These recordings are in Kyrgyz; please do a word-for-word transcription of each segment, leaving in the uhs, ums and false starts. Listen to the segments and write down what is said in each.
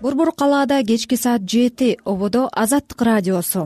Борбор калаада кечки саат жети, ободо Азаттык радиосу.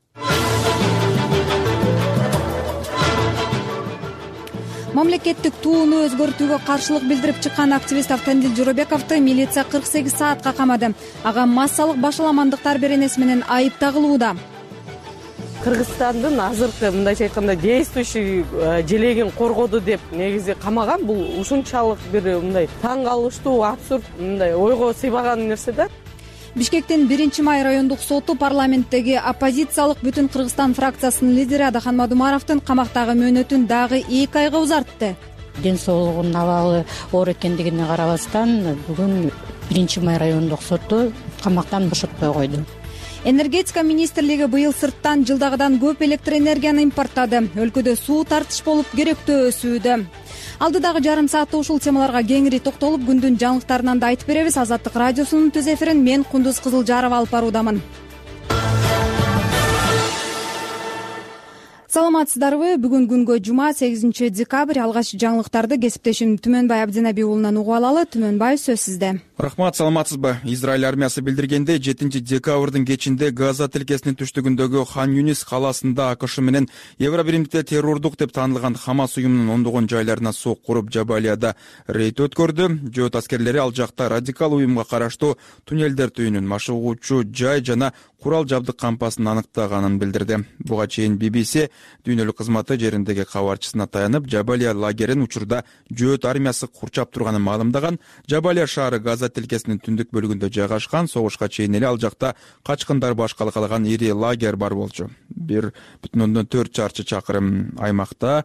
Мамлекеттик тууну өзгөртүүгө каршылык билдирип чыккан активист Автандил Жоробековду милиция кырк сегиз саатка камады. Ага массалык башаламандыктар беренеси менен айып тагылууда. Кыргызстандын азыркы мындайча айтканда действующий желегин коргоду деп негизи камаган. Бул ушунчалык бир мындай таң калыштуу, абсурд, мындай ойго сыйбаган нерсе да. Бишкектин биринчи май райондук соту парламенттеги оппозициялык Бүтүн Кыргызстан фракциясынын лидери Адахан Мадумаровдун камактагы мөөнөтүн дагы эки айга узартты. Ден соолугунун абалы оор экендигине карабастан бүгүн биринчи май райондук соту камактан бошотпой койду. Энергетика министрлиги быйыл сырттан жылдагыдан көп электр энергияны импорттады. Өлкөдө суу тартыш болуп керектөө өсүүдө. Алдыдагы жарым саатта ушул темаларга кеңири токтолуп, күндүн жаңылыктарынан да айтып беребиз. Азаттык радиосунун түз эфирин мен Кундуз Кызылжарова алып баруудамын. Саламатсыздарбы? Бүгүн күнгө жума сегизинчи декабрь. Алгач жаңылыктарды кесиптешим Түмөнбай Абдинаби уулунан угуп алалы. Түмөнбай, сөз сизде. Рахмат, саламатсызбы? Израиль армиясы билдиргенде жетинчи декабрдын кечинде Газа тилкесинин түштүгүндөгү Хан Юнис калаасында АКШ менен Евробиримде террордук деп таанылган Хамас уюмунун ондогон жайларына сок куруп, Жабалияда рейд өткөрдү. Жөөт аскерлери ал жакта радикал уюмга караштуу туннелдер түйүнүн, машыгуучу жай жана курал жабдык кампасын аныктаганын билдирди. Буга чейин би би си дүйнөлүк кызматы жериндеги кабарчысына таянып, Жабалия лагерин учурда жөөт армиясы курчап турганын маалымдаган. Жабалия шаары Газа тилкесинин түндүк бөлүгүндө жайгашкан. Согушка чейин эле ал жакта качкындар башкала калган ири лагерь бар болчу. бир бүтүн ондон төрт чарчы чакырым аймакта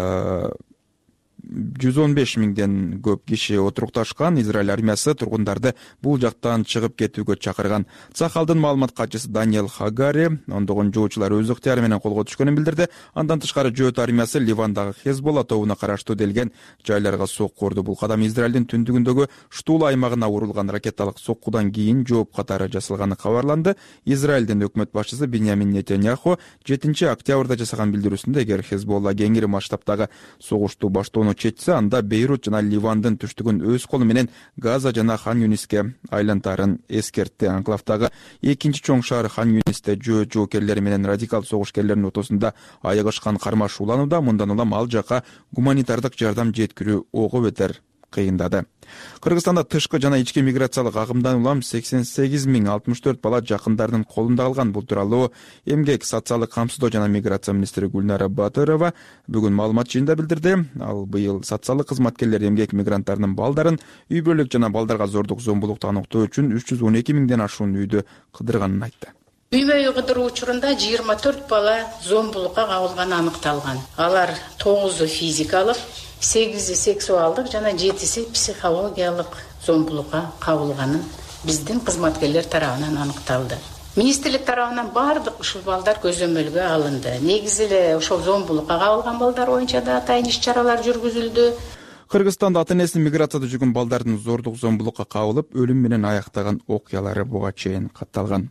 жүз он беш миңден көп киши отурукташкан. Израиль армиясы тургундарды бул жактан чыгып кетүүгө чакырган. Цахалдын маалымат катчысы Даниэл Хагари ондогон жоочулар өз ыктыяры менен колго түшкөнүн билдирди. Андан тышкары жөөт армиясы Ливандагы Хезболла тобуна караштуу делген жайларга сок курду. Бул кадам Израилдин түндүгүндөгү Штула аймагына урулган ракеталык соккудан кийин жооп катары жасалганы кабарланды. Израилдин өкмөт башчысы Биньямин Нетаньяху жетинчи октябрда жасаган билдирүүсүндө эгер Хезболла кеңири масштабтагы согушту баштоону четсе, анда Бейрут жана Ливандын түштүгүн өз колу менен Газа жана Хан Юниске айлантарын эскертти. Анклавдагы экинчи чоң шаар Хан Юнисте жөөт жоокерлери менен радикал согушкерлердин ортосунда аягашкан кармаш уланууда. Мындан улам ал жака гуманитардык жардам жеткирүү ого бетер кыйындады. Кыргызстанда тышкы жана ички миграциялык агымдан улам сексен сегиз миң алтымыш төрт бала жакындардын колунда калган. Бул тууралуу Эмгек, социалдык камсыздоо жана миграция министри Гүлнара Батырова бүгүн маалымат жыйында билдирди. Ал быйыл социалдык кызматкерлер эмгек мигранттарынын балдарын үй бүлөлүк жана балдарга зордук, зомбулукту аныктоо үчүн үч жүз он эки миңден ашуун үйдү кыдырганын айтты. Үй-бүлө кыдыруу учурунда жыйырма төрт бала зомбулукка кабылганы аныкталган. Алар тогузу физикалык, сегизи сексуалдык жана жетиси психологиялык зомбулукка кабылганын биздин кызматкерлер тарабынан аныкталды. Министрлик тарабынан бардык ушул балдар көзөмөлгө алынды. Негизи эле ошол зомбулукка кабылган балдар боюнча да атайын иш-чаралар жүргүзүлдү. Кыргызстанда ата-энеси миграцияда жүргөн балдардын зордук, зомбулукка кабылып, өлүм менен аяктаган окуялары буга чейин катталган.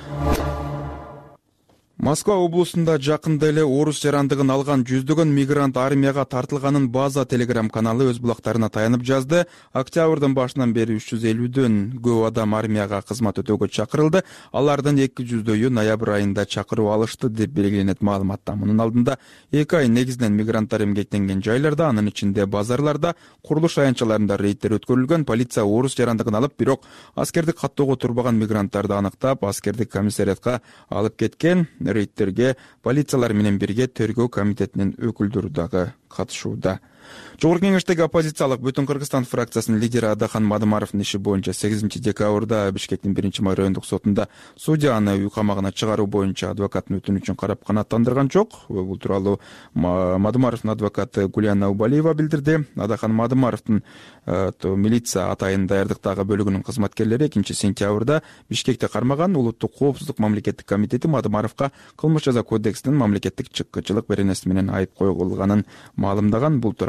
Москва облусунда жакында эле орус жарандыгын алган жүздөгөн мигрант армияга тартылганын База телеграм каналы өз булактарына таянып жазды. Октябрдын башынан бери үч жүз элүүдөн көп адам армияга кызмат өтөөгө чакырылды. Алардын эки жүздөйү ноябрь айында чакыруу алышты деп белгиленет маалыматта. Мунун алдында эки ай негизинен мигранттар эмгектенген жайларда, анын ичинде базарларда, курулуш аянтчаларында рейдтер өткөрүлгөн. Полиция орус жарандыгын алып, бирок аскердик каттоого турбаган мигранттарды аныктап, аскердик комиссариатка алып кеткен. Рейдтерге полициялар менен бирге тергөө комитетинин өкүлдөрү дагы катышууда. Жогорку кеңештеги оппозициялык Бүтүн Кыргызстан фракциясынын лидери Адахан Мадумаровдун иши боюнча сегизинчи декабрда Бишкектин биринчи май райондук сотунда судья аны үй камагына чыгаруу боюнча адвокаттын өтүнүчүн карап канааттандырган жок. Бул тууралуу Мадумаровдун адвокаты Гулияна Убалиева билдирди. Адахан Мадумаровдун милиция атайын даярдыктагы бөлүгүнүн кызматкерлери экинчи сентябрда Бишкекте кармаган. Улуттук коопсуздук мамлекеттик комитети Мадумаровго кылмыш жаза кодексинин мамлекеттик чыккычылык беренеси менен айып койгулганын маалымдаган. Бул тууралуу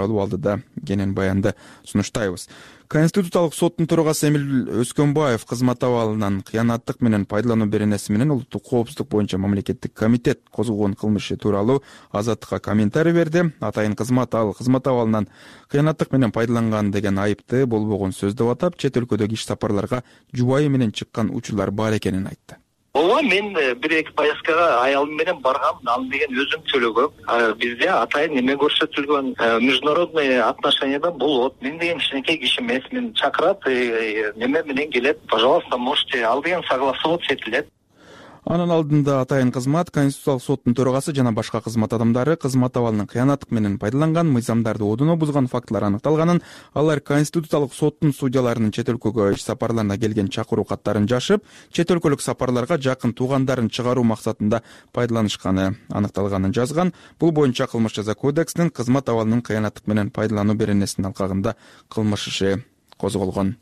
тууралуу алдыда кенен баянды сунуштайбыз. Конституциялык соттун төрагасы Эмил Өскөнбаев кызмат абалынан кыянаттык менен пайдалануу беренеси менен улуттук коопсуздук боюнча мамлекеттик комитет козгогон кылмышы тууралуу Азаттыкка комментарий берди. Атайын кызмат ал кызмат абалынан кыянаттык менен пайдаланган деген айыпты болбогон сөз деп атап, чет өлкөдөгү иш сапарларга жубайы менен чыккан учурлар бар экенин айтты. Ооба, мен бир эки поездкага аялым менен баргам, ал деген өзүм төлөгөм. Бизде атайын эме көрсөтүлгөн международный отношенияда болот. Мен деген кичинекей киши эмес, мен чакырат, неме менен келет. Пожалуйста, можете, ал деген согласоваться этилет. Анын алдында атайын кызмат, Конституциялык соттун төрагасы жана башка кызмат адамдары кызмат абалынын кыянаттык менен пайдаланган, мыйзамдарды одоно бузган фактылар аныкталганын, алар Конституциялык соттун судьяларынын чет өлкөгө иш сапарларына келген чакыруу каттарын жашып, чет өлкөлүк сапарларга жакын туугандарын чыгаруу максатында пайдаланышканы аныкталганын жазган. Бул боюнча кылмыш жаза кодексинин кызмат абалынын кыянаттык менен пайдалануу беренесинин алкагында кылмыш иши козголгон.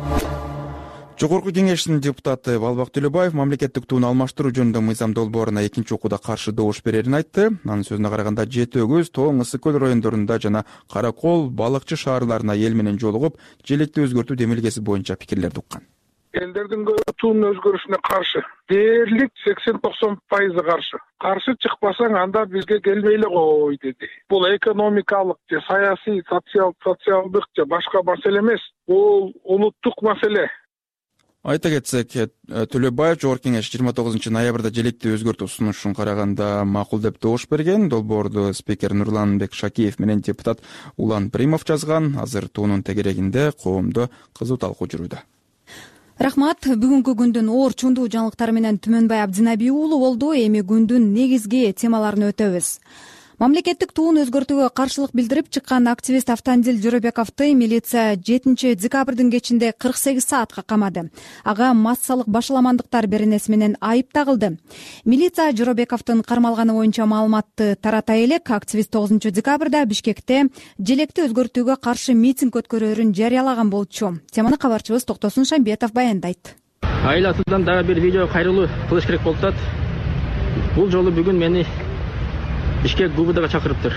Жогорку кеңештин депутаты Балбак Төлөбаев мамлекеттик туunu алмаштыруу жөнүндө мыйзам долбооруна экинчи окууда каршы добуш берерин айтты. Анын сөзүнө караганда Жети Өгүз, Тоң, Ысык көл райондорунда жана Кара Кол, Балыкчы шаарларына эл менен жолугуп, желекти өзгөртүү демилгеси боюнча пикирлерди уккан. Элдердин көбү туунун өзгөрүшүнө каршы. Дээрлик сексен токсон пайызы каршы. Каршы чыкпасаң анда бизге келбей эле кой деди. Бул экономикалык же саясий, социал социалдык же башка маселе эмес. Бул улуттук маселе. Айта кетсек, Төлөбаев Жогорку кеңеш жыйырма тогузунчу ноябрда желекти өзгөртүү сунушун караганда макул деп добуш берген. Долбоорду спикер Нурланбек Шакиев менен депутат Улан Примов жазган. Азыр туунун тегерегинде коомдо кызуу талкуу жүрүүдө. Рахмат. Бүгүнкү күндүн оор чундуу жаңылыктары менен Түмөнбай Абдинабий уулу болду. Эми күндүн негизги темаларын өтөбүз. Мамлекеттик туун өзгөртүүгө каршылык билдирип чыккан активист Автандил Жоробековду милиция жетинчи декабрдын кечинде кырк сегиз саатка камады. Ага массалык башаламандыктар беренеси менен айып тагылды. Милиция Жоробековдун кармалганы боюнча маалыматты тарата элек, активист тогузунчу декабрда Бишкекте желекти өзгөртүүгө каршы митинг өткөрөөрүн жарыялаган болчу. Теманы кабарчыбыз Токтосун Шамбетов баяндайт. Айласынан дагы бир видео кайрылуу кылыш керек болуп атат. Бул жолу бүгүн мени Бишкек ГУБДга чакырыптыр.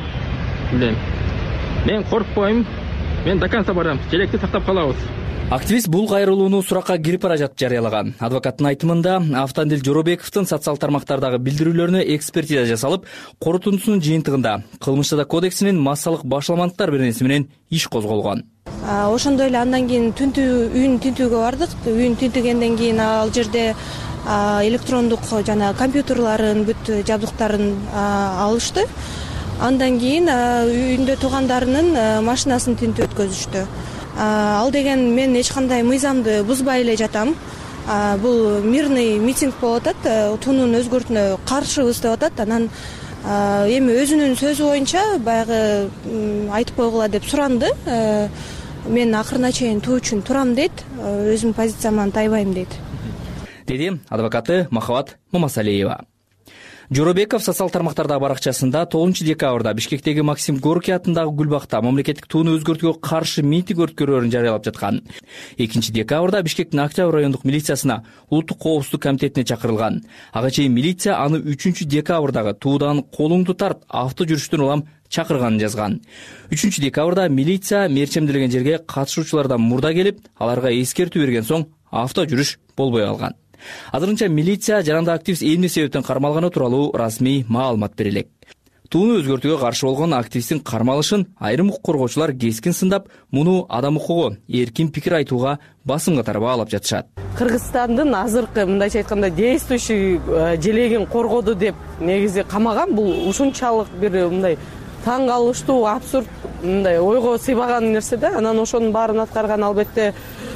Мен коркпойм, мен до конца барам, желекти сактап калабыз. Активист бул кайрылууну суракка кирип бара жатып жарыялаган. Адвокаттын айтымында Автандил Жоробековдун социал тармактардагы билдирүүлөрүнө экспертиза жасалып, корутундусунун жыйынтыгында кылмыш жаза кодексинин массалык башаламандыктар беренеси менен иш козголгон. Ошондой эле андан кийин түнтүү үйүн тинтүүгө бардык. Үйүн тинтигенден кийин ал жерде электрондук жана компьютерларын бүт жабдыктарын алышты. Андан кийин үйүндө туугандарынын машинасын тинтүү өткөзүштү. Ал деген мен эч кандай мыйзамды бузбай эле жатам. Бул мирный митинг болуп атат, туунун өзгөртүүнө каршыбыз деп атат. Анан эми өзүнүн сөзү боюнча баягы айтып койгула деп суранды. Мен акырына чейин туу үчүн турам дейт, өзүмдүн позицияман тайбайм дейт. Деди адвокаты Махабат Мамасалиева. Жоробеков социал тармактардагы баракчасында тогузунчу декабрда Бишкектеги Максим Горький атындагы Гүлбакта мамлекеттик тууну өзгөртүүгө каршы митинг өткөрөөрүн жарыялап жаткан. экинчи декабрда Бишкектин Октябрь райондук милициясына улуттук коопсуздук комитетине чакырылган. Ага чейин милиция аны үчүнчү декабрдагы туудан колуңду тарт, авто жүрүштөн улам чакырганын жазган. үчүнчү декабрда милиция мерчемделген жерге катышуучулардан мурда келип, аларга эскертүү берген соң авто жүрүш болбой калган. Азырынча милиция жаранда активист эмне себептен кармалганы тууралуу расмий маалымат бере элек. Тууну өзгөртүүгө каршы болгон активисттин кармалышын айрым укук коргоочулар кескин сындап, муну адам укугу, эркин пикир айтууга басым катары баалап жатышат. Кыргызстандын азыркы мындайча айтканда действующий желегин коргоду деп негизи камаган. Бул ушунчалык бир мындай таң калыштуу, абсурд, мындай ойго сыйбаган нерсе да. Анан ошонун баарын аткарган албетте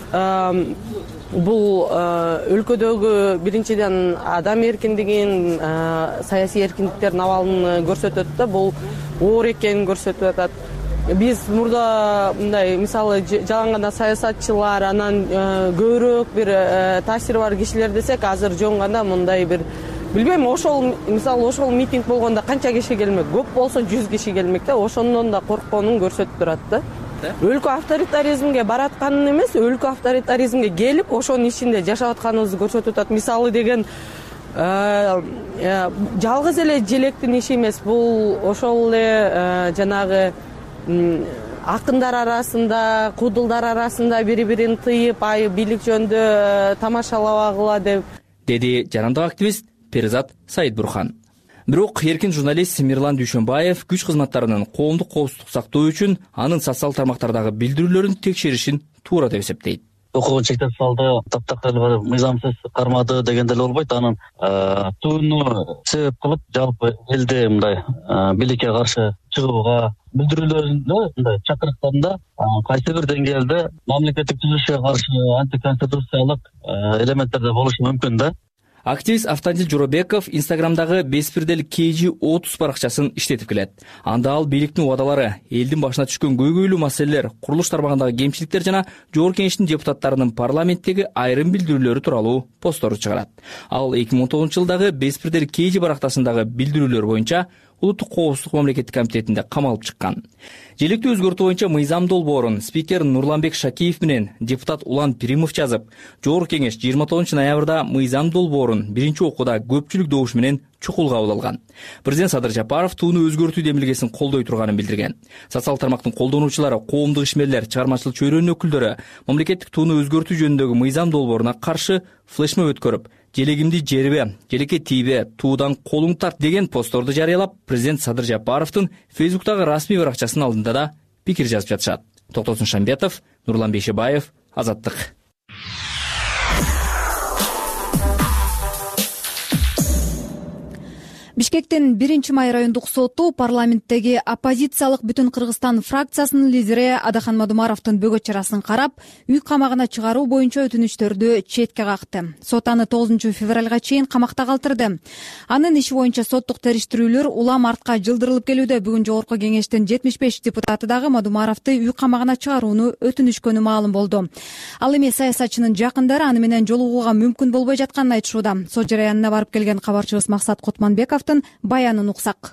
бул өлкөдөгү биринчиден адам эркиндигин, саясий эркиндиктердин абалын көрсөтөт да, бул оор экенин көрсөтүп атат. Биз мурда мындай мисалы жалаң гана саясатчылар, анан көбүрөөк бир таасири бар кишилер десек, азыр жөн гана мындай бир билбейм, ошол мисалы ошол митинг болгондо канча киши келмек, көп болсо жүз киши келмек да, ошондон да коркконун көрсөтүп турат да. Өлкө авторитаризмге баратканын эмес, өлкө авторитаризмге келип, ошонун ичинде жашап атканыбызды көрсөтүп атат. Мисалы деген жалгыз эле желектин иши эмес, бул ошол эле жанагы акындар арасында, куудулдар арасында бири бирин тыйып, ай бийлик жөнүндө тамашалабагыла деп деди жарандык активист Перизат Саидбурхан. Бирок эркин журналист Мирлан Дүйшөнбаев күч кызматтарынын коомдук коопсуздук сактоо үчүн анын социалдык тармактардагы билдирүүлөрүн текшеришин туура деп эсептейт. Окуугун чектеп салды, таптакта эле мыйзамсыз кармады дегенде эле болбойт. Анын тууну себеп кылып жалпы элде мындай бийликке каршы чыгууга билдирүүлөрүндө мындай чакырыктарында кайсы бир деңгээлде мамлекеттик түзүлүшкө каршы антиконституциялык элементтер да болушу мүмкүн да. Активист Автандил Жоробеков Инстаграмдагы беспирдел кей жи отуз баракчасын иштетип келет. Анда ал бийликтин убадалары, элдин башына түшкөн көйгөйлүү маселелер, курулуш тармагындагы кемчиликтер жана Жогорку Кеңештин депутаттарынын парламенттеги айрым билдирүүлөрү тууралуу посттор чыгарат. Ал эки миң он тогузунчу жылдагы беспирдел кей жи барактасындагы билдирүүлөр боюнча Улуттук коопсуздук мамлекеттик комитетинде камалып чыккан. Желектүү өзгөртүү боюнча мыйзам долбоорун спикер Нурланбек Шакиев менен депутат Улан Пиримов жазып, Жогорку Кеңеш жыйырма тогузунчу ноябрда мыйзам долбоорун биринчи окууда көпчүлүк добуш менен чукул кабыл алган. Президент Садыр Жапаров тууну өзгөртүү демилгесин колдой турганын билдирген. Социалдык тармактын колдонуучулары, коомдук ишмерлер, чыгармачылык чөйрөнүн өкүлдөрү мамлекеттик тууну өзгөртүү жөнүндөгү мыйзам долбооруна каршы флешмоб өткөрүп, желегимди жербе, желекке тийбе, туудан колуң тарт деген постторду жарыялап, президент Садыр Жапаровдун Фейсбуктагы расмий баракчасынын алдында да пикир жазып жатышат. Токтосун Шамбетов, Нурлан Бейшебаев, Азаттык. Бишкектин биринчи май райондук соту парламенттеги оппозициялык Бүтүн Кыргызстан фракциясынын лидери Адахан Мадумаровдун бөгөт чарасын карап, үй камагына чыгаруу боюнча өтүнүчтөрдү четке какты. Сот аны тогузунчу февралга чейин камакта калтырды. Анын иши боюнча соттук териштирүүлөр улам артка жылдырылып келүүдө. Бүгүн Жогорку Кеңештин жетимиш беш депутаты дагы Мадумаровду үй камагына чыгарууну өтүнүшкөнү маалым болду. Ал эми саясатчынын жакындары аны менен жолугууга мүмкүн болбой жатканын айтышууда. Сот жараянына барып келген кабарчыбыз Максат Кутманбеков баянын уксак.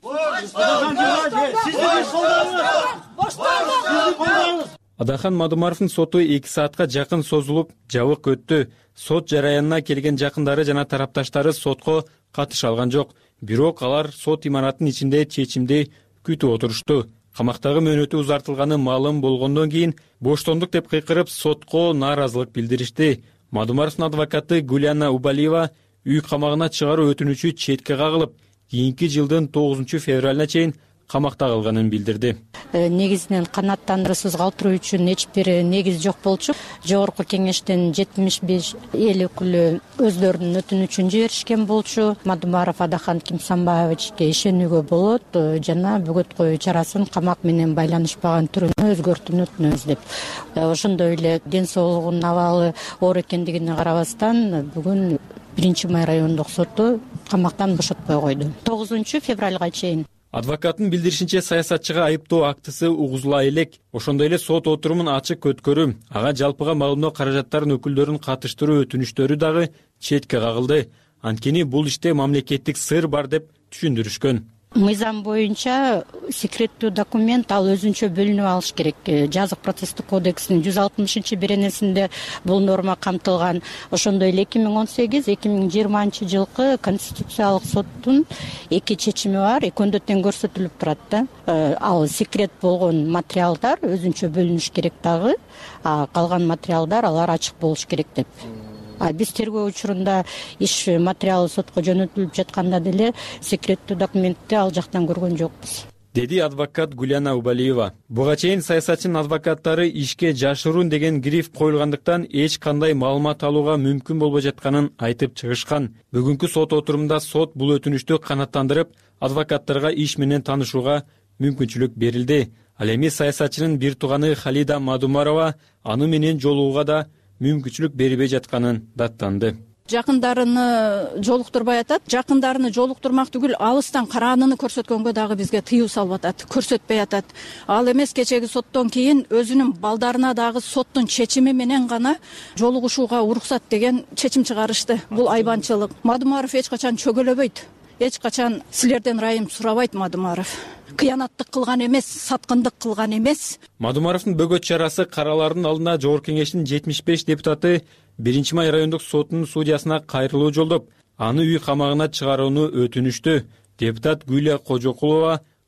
Адахан Мадумаровдун соту эки саатка жакын созулуп, жабык өттү. Сот жараянына келген жакындары жана тарапташтары сотко катыша алган жок. Бирок алар сот имаратынын ичинде чечимди күтүп отурушту. Камактагы мөөнөтү узартылганы маалым болгондон кийин боштондук деп кыйкырып сотко нааразылык билдиришти. Мадумаровдун адвокаты Гуляна Убалиева үй камагына чыгаруу өтүнүчү четке кагылып, кийинки жылдын тогузунчу февралына чейин камакта калганын билдирди. Негизинен канааттандыруусуз калтыруу үчүн эч бир негиз жок болчу. Жогорку Кеңештин жетимиш беш эл өкүлү өздөрүнүн өтүнүчүн жиберишкен болчу. Мадумаров Адахан Кимсанбаевичке ишенүүгө болот жана бөгөт коюу чарасын камак менен байланышпаган түрүнө өзгөртүүнү өтүнөбүз деп. Ошондой эле ден соолугунун абалы оор экендигине карабастан бүгүн биринчи май райондук соту камактан бошотпой койду. тогузунчу февралга чейин. Адвокаттын билдиришинче саясатчыга айыптоо актысы угузула элек. Ошондой эле сот отурумун ачык өткөрүү, ага жалпыга малымдоо каражаттарын өкүлдөрүн катыштыруу өтүнүчтөрү дагы четке кагылды. Анткени бул иште мамлекеттик сыр бар деп түшүндүрүшкөн. Мыйзам боюнча секреттүү документ ал өзүнчө бөлүнүп алыш керек. Жазык процесстик кодексинин жүз алтымышынчы беренесинде бул норма камтылган. Ошондой эле эки миң он сегиз эки миң жыйырманчы жылкы Конституциялык соттун эки чечими бар, экөөндө тең көрсөтүлүп турат да. Ал секрет болгон материалдар өзүнчө бөлүнүш керек дагы, а калган материалдар алар ачык болуш керек деп. А биз тергөө учурунда иш материалы сотко жөнөтүлүп жатканда деле секреттүү документти ал жактан көргөн жокпуз, деди адвокат Гуляна Убалиева. Буга чейин саясатчынын адвокаттары ишке жашыруун деген гриф коюлгандыктан эч кандай маалымат алууга мүмкүн болбой жатканын айтып чыгышкан. Бүгүнкү сот отурумунда сот бул өтүнүштү канааттандырып, адвокаттарга иш менен таанышууга мүмкүнчүлүк берилди. Ал эми саясатчынын бир тууганы Халида Мадумарова аны менен жолугууга да мүмкүнчүлүк бербей жатканын даттанды. Жакындарыны жолуктурбай атат. Жакындарыны жолуктурмак түгүл, алыстан карааныны көрсөткөнгө дагы бизге тыюу салып атат, көрсөтпөй атат. Ал эмес, кечеги соттон кийин өзүнүн балдарына дагы соттун чечими менен гана жолугушууга уруксат деген чечим чыгарышты. Бул айбанчылык. Мадумаров эч качан чөгөлөбөйт. Эч качан силерден райым сурабайт Мадумаров. Кыянаттык кылган эмес, саткындык кылган эмес. Мадумаровдун бөгөт чарасы каралардын алдында Жогорку Кеңештин жетимиш беш депутаты биринчи май райондук сотунун судьясына кайрылуу жолдоп, аны үй камагына чыгарууну өтүнүштү. Депутат Гүлия Кожокулова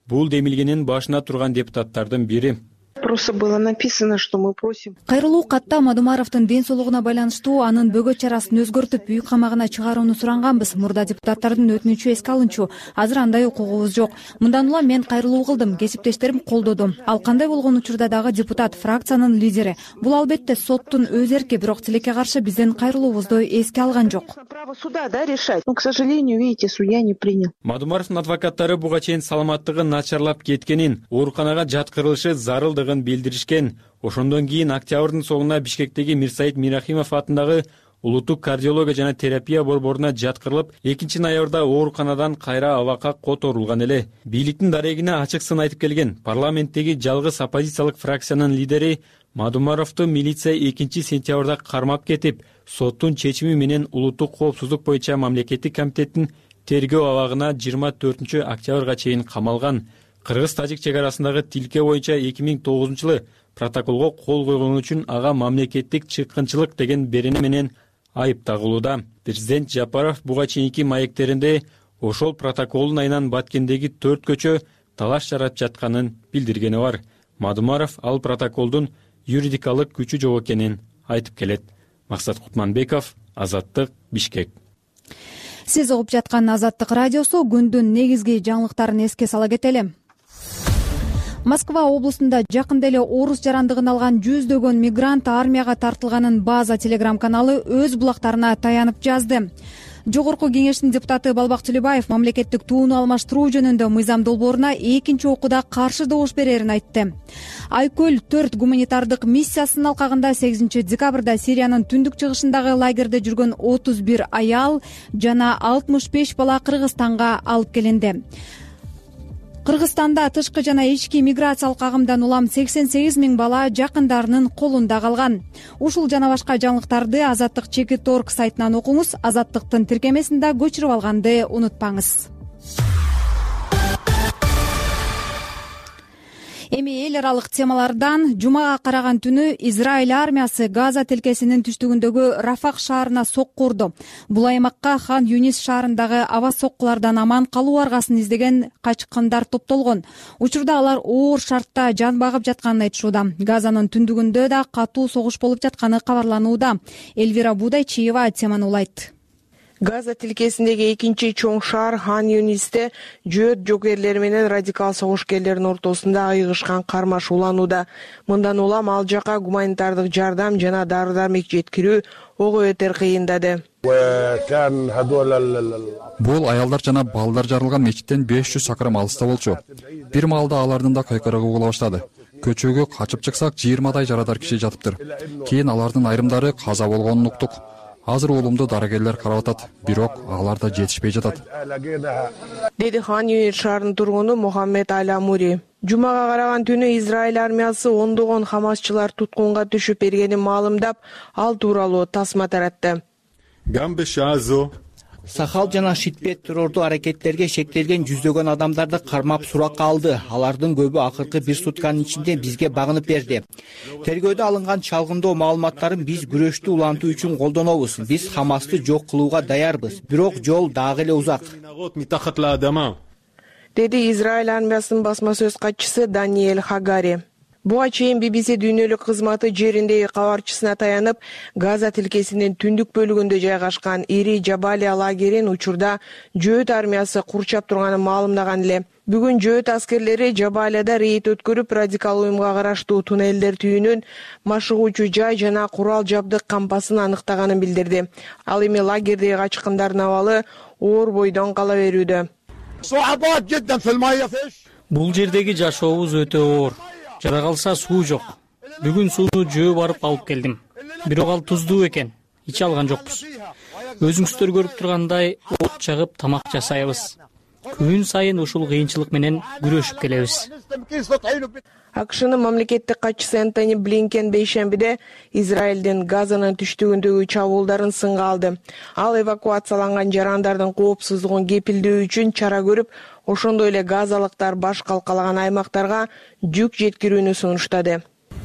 бул демилгенин башына турган депутаттардын бири. Просто было написано, что мы просим. Кайрылуу катта Мадумаровдун ден соолугуна байланыштуу анын бөгөт чарасын өзгөртүп үй камагына чыгарууну суранганбыз. Мурда депутаттардын өтүнүчү эске алынчу. Азыр андай укугубуз жок. Мындан улам мен кайрылуу кылдым, кесиптештерим колдоду. Ал кандай болгон учурда дагы депутат, фракциянын лидери. Бул албетте соттун өз эрки, бирок тилекке каршы биздин кайрылуубузду эске алган жок. Право суда, да, решать. Но, к сожалению, видите, судья не принял. Мадумаровдун адвокаттары буга чейин саламаттыгы начарлап кеткенин, ооруканага жаткырылышы зарылдыгын билдиришкен. Ошондон кийин октябрдын соңуна Бишкектеги Мирсаид Мирахимов атындагы улуттук кардиология жана терапия борборуна жаткырылып, экинчи ноябрда ооруканадан кайра абакка которулган эле. Бийликтин дарегине ачык сын айтып келген парламенттеги жалгыз оппозициялык фракциянын лидери Мадумаровду милиция экинчи сентябрда кармап кетип, соттун чечими менен улуттук коопсуздук боюнча мамлекеттик комитеттин тергөө абагына жыйырма төртүнчү октябрга чейин камалган. Кыргыз-тажик чек арасындагы тилке боюнча эки миң тогузунчу жылы протоколго кол койгон үчүн ага мамлекеттик чыккынчылык деген берене менен айып тагылууда. Президент Жапаров буга чейинки маектеринде ошол протоколдун айынан Баткендеги төрт көчө талаш жаратып жатканын билдиргени бар. Мадумаров ал протоколдун юридикалык күчү жок экенин айтып келет. Максат Кутманбеков, Азаттык, Бишкек. Сиз угуп жаткан Азаттык радиосу. Күндүн негизги жаңылыктарын эске сала кетели. Москва облусунда жакында эле орус жарандыгын алган жүздөгөн мигрант армияга тартылганын База телеграм-каналы өз булактарына таянып жазды. Жогорку кеңештин депутаты Балбак Төлөбаев мамлекеттик тууну алмаштыруу жөнүндө мыйзам долборуна экинчи окууда каршы добуш берерин айтты. Айкөл төрт гуманитардык миссиясынын алкагында сегизинчи декабрда Сириянын түндүк чыгышындагы лагерде жүргөн отуз бир аял жана алтымыш беш бала Кыргызстанга алып келинди. Кыргызстанда тышкы жана ички миграциялык агымдан улам сексен сегиз миң бала жакындарынын колунда калган. Ушул жана башка жаңылыктарды Азаттык чекит точка орг сайтынан окуңуз. Азаттыктын тиркемесин да көчүрүп алганды унутпаңыз. Эми эл аралык темалардан жумага караган түнү Израиль армиясы Газа тилкесинин түштүгүндөгү Рафах шаарына сокку урду. Бул аймакка Хан Юнис шаарындагы аба соккулардан аман калуу аргасын издеген качкындар топтолгон. Учурда алар оор шартта жан багып жатканын айтышууда. Газанын түндүгүндө да катуу согуш болуп жатканы кабарланууда. Эльвира Будайчиева теманы улайт. Газа тилкесиндеги экинчи чоң шаар Хан Юнисте жөөт жогерлери менен радикал согушкерлердин ортосунда айыгышкан кармаш уланууда. Мындан улам ал жака гуманитардык жардам жана дары-дармек жеткирүү ого өтөр кыйындады. Бул аялдар жана балдар жарылган мечиттен беш жүз чакырым алыста болчу. Бир маалда алардын да кайкырыгы угула баштады. Көчөгө качып чыксак жыйырмадай жарадар киши жатыптыр. Кийин алардын айрымдары каза болгонун уктук. Азыр улумду дарыгерлер карап атат, бирок алар да жетишпей жатат. Деди Хан Юнис шаарынын тургуну Мухаммед Аламури. Жумага караган түнү Израиль армиясы ондогон хамасчылар туткунга түшүп бергенин маалымдап, ал тууралуу тасма таратты. Сахал жана Шитбет террордуу аракеттерге шектелген жүздөгөн адамдарды кармап суракка алды. Алардын көбү акыркы бир сутканын ичинде бизге багынып берди. Тергөөдө алынган чалгындоо маалыматтарын биз күрөштү улантуу үчүн колдонобуз. Биз Хамасты жок кылууга даярбыз. Бирок жол дагы эле узак. Деди Израиль армиясынын басма сөз катчысы Даниэль Хагари. Буга чейин би би си дүйнөлүк кызматы жериндеги кабарчысына таянып, Газа тилкесинин түндүк бөлүгүндө жайгашкан ири Жабалия лагерин учурда жөөт армиясы курчап турганын маалымдаган эле. Бүгүн жөөт аскерлери Жабалияда рейд өткөрүп, радикал уюмга караштуу туннелдер түйүнүн, машыгуучу жай жана курал жабдык кампасын аныктаганын билдирди. Ал эми лагердеги качкындардын абалы оор бойдон кала берүүдө. Бул жердеги жашообуз өтө оор. Жада калса суу жок. Бүгүн сууну жөө барып алып келдим. Бирок ал туздуу экен. Иче алган жокпуз. Өзүңүздөр көрүп тургандай от чагып тамак жасайбыз. Күн сайын ушул кыйынчылык менен күрөшүп келебиз. АКШнын мамлекеттик катчысы Энтони Блинкен бейшембиде Израилдин Газанын түштүгүндөгү чабуулдарын сынга алды. Ал эвакуацияланган жарандардын коопсуздугун кепилдөө үчүн чара көрүп, ошондой эле газалыктар баш калкалаган аймактарга жүк жеткирүүнү сунуштады.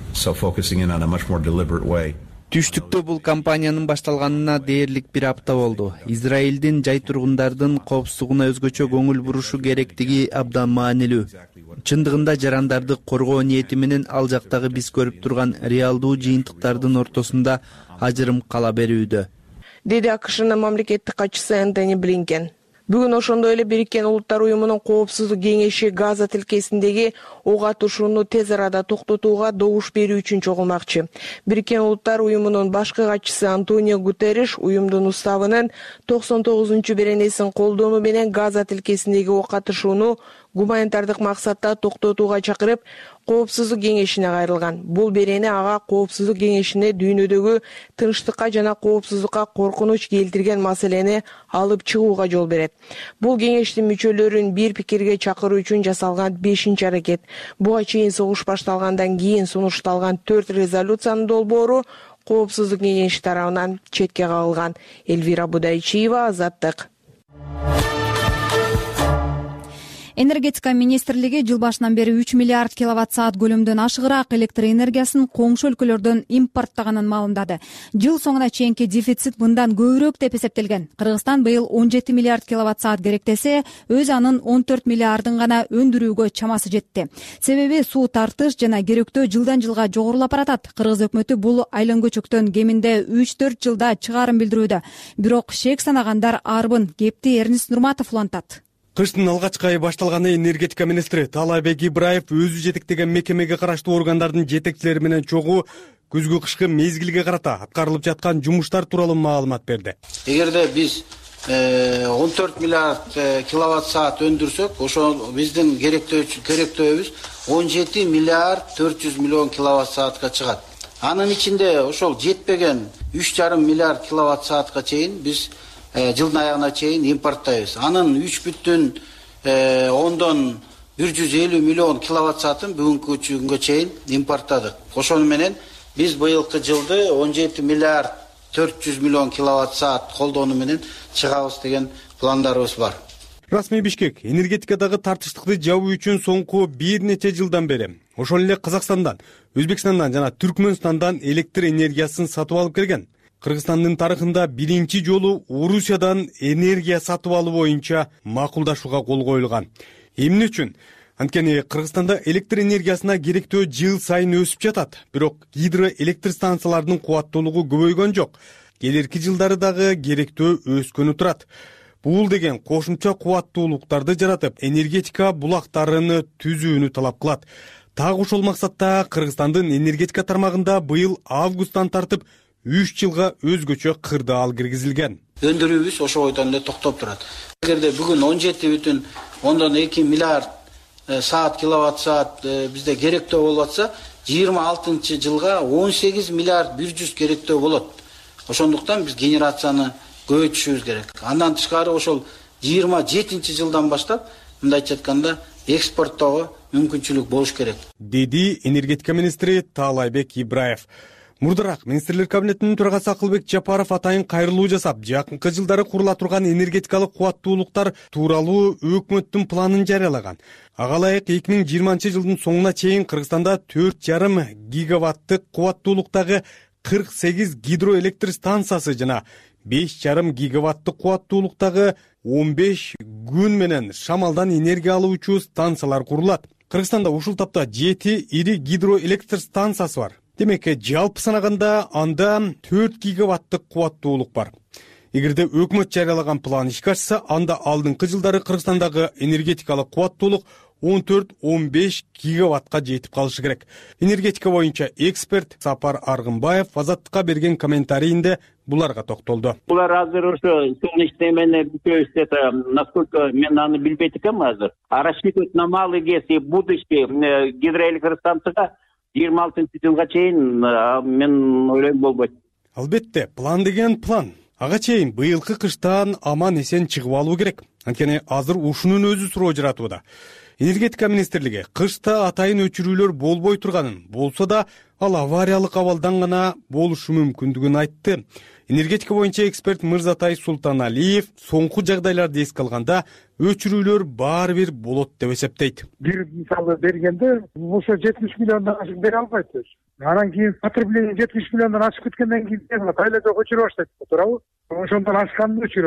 Түштүктө бул кампаниянын башталганына дээрлик бир апта болду. Израилдин жай тургундардын коопсуздугуна өзгөчө көңүл бурушу керектиги абдан маанилүү. чындыгында жарандарды коргоо ниети менен ал жактагы биз көрүп турган реалдуу жыйынтыктардын ортосунда ажырым кала берүүдө, деди АКШнын мамлекеттик катчысы Энтони Блинкен. Бүгүн ошондой эле Бириккен Улуттар уюмунун Коопсуздук кеңеши Газа тилкесиндеги ок атышууну тез арада токтотууга добуш берүү үчүн чогулмакчы. Бириккен Улуттар уюмунун башкы катчысы Антонио Гутерриш уюмдун уставынын токсон тогузунчу беренесин колдоому менен Газа тилкесиндеги ок атышууну гуманитардык максатта токтотууга чакырып, Коопсуздук кеңешине кайрылган. Бул берене ага Коопсуздук кеңешине дүйнөдөгү тынчтыкка жана коопсуздукка коркунуч келтирген маселени алып чыгууга жол берет. Бул кеңештин мүчөлөрүн бир пикирге чакыруу үчүн жасалган бешинчи аракет. Буга чейин согуш башталгандан кийин сунушталган төрт резолюциянын долбоору Коопсуздук кеңеши тарабынан четке кагылган. Эльвира Будайчиева, Азаттык. Энергетика министрлиги жыл башынан бери үч миллиард киловатт саат көлөмдөн ашыгыраак электр энергиясын коңшу өлкөлөрдөн импорттаганын маалымдады. Жыл соңуна чейинки дефицит мындан көбүрөөк деп эсептелген. Кыргызстан быйыл он жети миллиард киловатт саат керектесе, өз анын он төрт миллиардын гана өндүрүүгө чамасы жетти. Себеби суу тартыш жана керектөө жылдан жылга жогорулап баратат. Кыргыз өкмөтү бул айлангөчөктөн кеминде үч төрт жылда чыгарым билдирүүдө. Бирок шек санагандар арбын. Кепти Эрнис Нурматов улантат. Кыштын алгачкы айы башталганы энергетика министри Таалайбек Ибраев өзү жетектеген мекемеге караштуу органдардын жетекчилери менен чогуу күзгү кышкы мезгилге карата аткарылып жаткан жумуштар тууралуу маалымат берди. Эгерде биз он төрт миллиард киловатт саат өндүрсөк, ошо биздин керектөөбүз он жети миллиард төрт жүз миллион киловатт саатка чыгат. Анын ичинде ошол жетпеген үч жарым миллиард киловатт саатка чейин биз жылдын аягына чейин импорттайбыз. Анын үч бүтүн ондон бир жүз элүү миллион киловатт саатын бүгүнкү күнгө чейин импорттадык. Ошону менен биз быйылкы жылды он жети миллиард төрт жүз миллион киловатт саат колдонуу менен чыгабыз деген пландарыбыз бар. Расмий Бишкек энергетикадагы тартыштыкты жабуу үчүн соңку бир нече жылдан бери ошол эле Казакстандан, Өзбекстандан жана Түркмөнстандан электр энергиясын сатып алып келген. Кыргызстандын тарыхында биринчи жолу Орусиядан энергия сатып алуу боюнча макулдашууга кол коюлган. Эмне үчүн? Анткени Кыргызстанда электр энергиясына керектөө жыл сайын өсүп жатат. Бирок гидроэлектр станцияларынын кубаттуулугу көбөйгөн жок. Келерки жылдары дагы керектөө өскөнү турат. Бул деген кошумча кубаттуулуктарды жаратып, энергетика булактарын түзүүнү талап кылат. Так ошол максатта Кыргызстандын энергетика тармагында быйыл августтан тартып үч жылга өзгөчө кырдаал киргизилген. Өндүрүүбүз ошо бойдон эле токтоп турат. Эгерде бүгүн он жети бүтүн ондон эки миллиард саат киловатт саат бизде керектөө болуп атса, жыйырма алтынчы жылга он сегиз миллиард бир жүз керектөө болот. Ошондуктан биз генерацияны көбөйтүшүбүз керек. Андан тышкары ошол жыйырма жетинчи жылдан баштап мындайча айтканда экспорттоого мүмкүнчүлүк болуш керек, деди энергетика министри Таалайбек Ибраев. Мурдараак министрлер кабинетинин төрагасы Акылбек Жапаров атайын кайрылуу жасап, жакынкы жылдары курула турган энергетикалык кубаттуулуктар тууралуу өкмөттүн планын жарыялаган. Ага ылайык эки миң жыйырманчы жылдын соңуна чейин Кыргызстанда төрт жарым гигаваттык кубаттуулуктагы кырк сегиз гидроэлектр станциясы жана беш жарым гигаваттык кубаттуулуктагы он беш күн менен шамалдан энергия алуучу станциялар курулат. Кыргызстанда ушул тапта жети ири гидроэлектр станциясы бар. Демек, жалпы санаганда анда төрт гигаваттык кубаттуулук бар. Эгерде өкмөт жарыялаган план ишке ашса, анда алдыңкы жылдары Кыргызстандагы энергетикалык кубаттуулук он төрт он беш гигаваттка жетип калышы керек. Энергетика боюнча эксперт Сапар Аргынбаев Азаттыкка берген комментарийинде буларга токтолду. Булар азыр ошо солнечный менен бүтөбүз это, насколько мен аны билбейт экенмин азыр. А рассчитывать на малый вес и будущее гидроэлектростанцияга жыйырма алтынчы жылга чейин мен ойлойм болбойт. Албетте, план деген план. Ага чейин быйылкы кыштан аман эсен чыгып алуу керек. Анткени азыр ушунун өзү суроо жаратууда. Энергетика министрлиги кышта атайын өчүрүүлөр болбой турганын, болсо да ал авариялык абалдан гана болушу мүмкүндүгүн айтты. Энергетика боюнча эксперт Мырзатай Султаналиев соңку жагдайларды эске алганда өчүрүүлөр баары бир болот деп эсептейт. Бир мисалы бергенде ошо жетимиш миллиондон ашык бере албайт өзү. Анан кийин потребление жетимиш миллиондон ашып кеткенден кийин айла жок өчүрө баштайт, туурабы? Ошондон ашканын өчүрөт.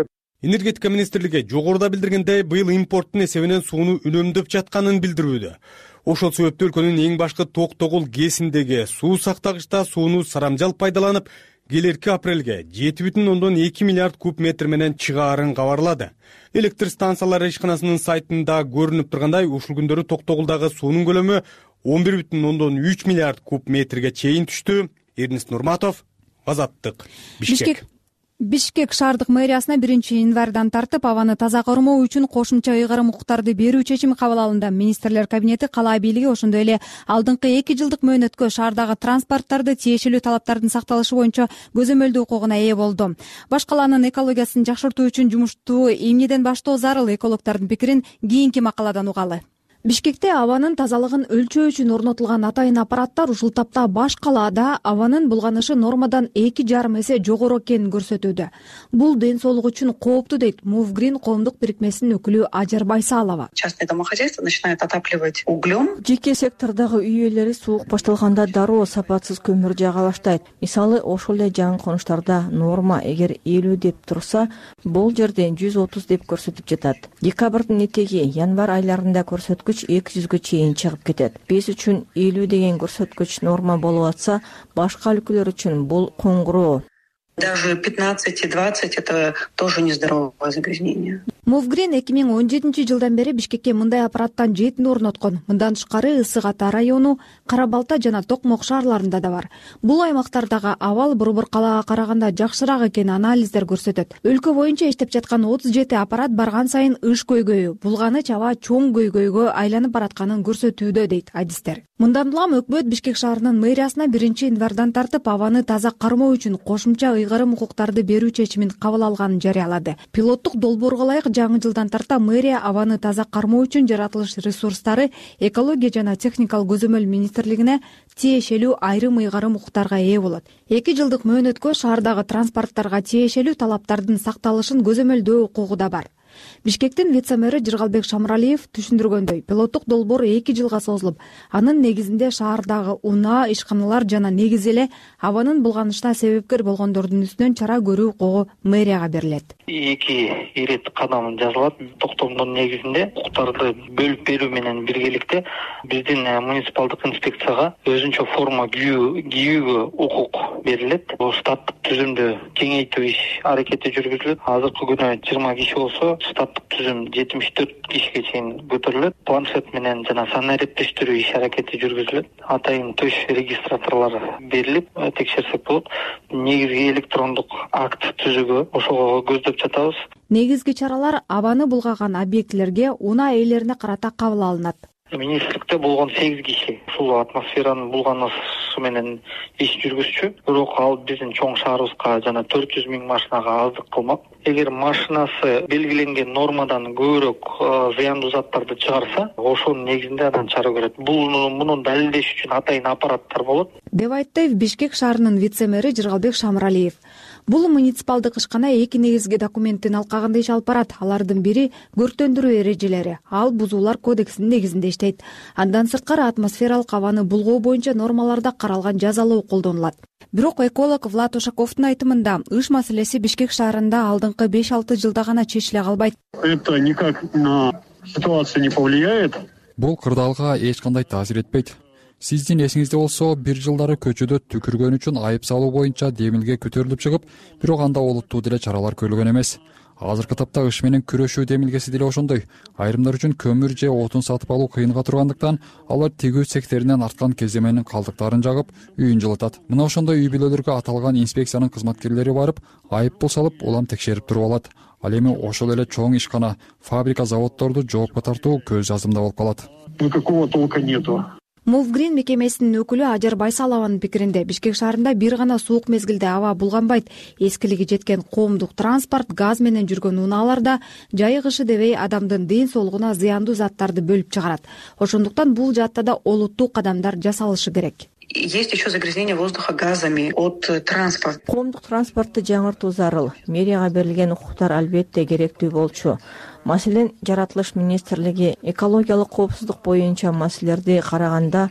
Энергетика министрлиги жогоруда билдиргендей быйыл импорттун эсебинен сууну үнөмдөп жатканын билдирүүдө. Ошол себептен өлкөнүн эң башкы Токтогул ГЭСиндеги суу сактагычта сууну сарамжал пайдаланып, келерки апрелге жети бүтүн ондон эки миллиард куб метр менен чыгаарын кабарлады. Электр станциялары ишканасынын сайтында көрүнүп тургандай, ушул күндөрү Токтогулдагы суунун көлөмү он бир бүтүн ондон үч миллиард куб метрге чейин түштү. Эрнис Нурматов, Азаттык, Бишкек. Бишкек шаардык мэриясына биринчи январдан тартып абаны таза кармоо үчүн кошумча ыйгарым укуктарды берүү чечими кабыл алынды. Министрлер кабинети кала бийлиги ошондой эле алдыңкы эки жылдык мөөнөткө шаардагы транспорттарды тиешелүү талаптардын сакталышы боюнча көзөмөлдөө укугуна ээ болду. Баш калаанын экологиясын жакшыртуу үчүн жумушту эмнеден баштоо зарыл, экологдордун пикирин кийинки макаладан угалы. Бишкекте абанын тазалыгын өлчөө үчүн орнотулган атайын аппараттар ушул тапта баш калаада абанын булганышы нормадан эки жарым эсе жогору экенин көрсөтүүдө. Бул ден соолук үчүн кооптуу дейт Мувгрин коомдук бирикмесинин өкүлү Ажар Байсалова. Частные домохозяйства начинают отапливать углем. Жеке сектордагы үй ээлери суук башталганда дароо сапатсыз көмүр жага баштайт. Мисалы, ошол эле жаңы конуштарда норма эгер элүү деп турса, бул жерде жүз отуз деп көрсөтүп жатат. Декабрдын этеги январь айларында көрсөткүч эки жүзгө чейин чыгып кетет. Биз үчүн элүү деген көрсөткүч норма болуп атса, башка өлкөлөр үчүн бул коңгуроо. Даже пятнадцать и двадцать это тоже нездоровое загрязнение. Мувгрин эки миң он жетинчи жылдан бери Бишкекке мындай аппараттан жетини орноткон. Мындан тышкары Ысык Ата району, Кара Балта жана Токмок шаарларында да бар. Бул аймактардагы абал Борбор калаага караганда жакшыраак экенин анализдер көрсөтөт. Өлкө боюнча иштеп жаткан отуз жети аппарат барган сайын ыш көйгөйү, булганыч аба чоң көйгөйгө айланып баратканын көрсөтүүдө, дейт адистер. Мындан улам өкмөт Бишкек шаарынын мэриясына биринчи январдан тартып абаны таза кармоо үчүн кошумча ыйгарым укуктарды берүү чечимин кабыл алганын жарыялады. Пилоттук долбоорго ылайык жаңы жылдан тарта мэрия абаны таза кармоо үчүн жаратылыш ресурстары экология жана техникалык көзөмөл министрлигине тиешелүү айрым ыйгарым укуктарга ээ болот. Эки жылдык мөөнөткө шаардагы транспорттарга тиешелүү талаптардын сакталышын көзөмөлдөө укугу да бар. Бишкектин вице-мэри Жыргалбек Шамралиев түшүндүргөндөй, пилоттук долбоор эки жылга созулуп, анын негизинде шаардагы унаа, ишканалар жана негизи эле абанын булганышына себепкер болгондордун үстүнөн чара көрүү укугу мэрияга берилет. Эки ирет кадам жазылат. Токтомдун негизинде укуктарды бөлүп берүү менен биргеликте биздин муниципалдык инспекцияга өзүнчө форма кийүүгө укук берилет. Бул штаттык түзүмдү кеңейтүү иш аракети жүргүзүлөт. Азыркы күнү жыйырма киши болсо, штаттык түзүм жетимиш төрт кишиге чейин көтөрүлөт. Планшет менен жана сан эрептештирүү иш аракети жүргүзүлөт. Атайын төш регистраторлор берилип, текшерсек болот. Негизги электрондук акт түзүүгө ошого көздөп жатабыз. Негизги чаралар абаны булгаган объектилерге унаа ээлерине карата кабыл алынат. Министрликте болгон сегиз киши ушул атмосферанын булганышы менен иш жүргүзчү. Бирок ал биздин чоң шаарыбызга жана төрт жүз миң машинага аздык кылмак. Эгер машинасы белгиленген нормадан көбүрөөк зыяндуу заттарды чыгарса, ошонун негизинде анан чара көрөт. Бул муну далилдеш үчүн атайын аппараттар болот, деп айтты Бишкек шаарынын вице-мэри Жыргалбек Шамралиев. Бул муниципалдык ишкана эки негизги документтин алкагында иш алып барат. Алардын бири көрктөндүрүү эрежелери. Ал бузуулар кодексинин негизинде иштейт. Андан сырткары атмосфералык абаны булгоо боюнча нормаларда каралган жазалоо колдонулат. Бирок эколог Влад Ушаковдун айтымында ыш маселеси Бишкек шаарында алдыңкы беш алты жылда гана чечиле калбайт. Это никак на ситуацию не повлияет. Бул кырдаалга эч кандай таасир этпейт. Сиздин эсиңизде болсо, бир жылдары көчөдө түкүргөн үчүн айып салуу боюнча демилге көтөрүлүп чыгып, бирок анда олуттуу деле чаралар көрүлгөн эмес. Азыркы тапта ыш менен күрөшүү демилгеси деле ошондой. Айрымдар үчүн көмүр же отун сатып алуу кыйынга тургандыктан, алар тигүү цехтеринен арткан кеземенин калдыктарын жагып, үйүн жылытат. Мына ошондой үй бүлөлөргө аталган инспекциянын кызматкерлери барып, айып пул салып, улам текшерип туруп алат. Ал эми ошол эле чоң ишкана, фабрика, заводдорду жоопко тартуу көз жазымда болуп калат. Никакого толка нету. Мувгрин мекемесинин өкүлү Ажар Байсалованын пикиринде, Бишкек шаарында бир гана суук мезгилде аба булганбайт. Эскилиги жеткен коомдук транспорт, газ менен жүргөн унааларда жайы кышы дебей адамдын ден соолугуна зыяндуу заттарды бөлүп чыгарат. Ошондуктан бул жаатта да олуттуу кадамдар жасалышы керек. Есть еще загрязнение воздуха газами от транспорта. Коомдук транспортты жаңыртуу зарыл. Мэрияга берилген укуктар албетте керектүү болчу. Маселен, жаратылыш министрлиги экологиялык коопсуздук боюнча маселелерди караганда,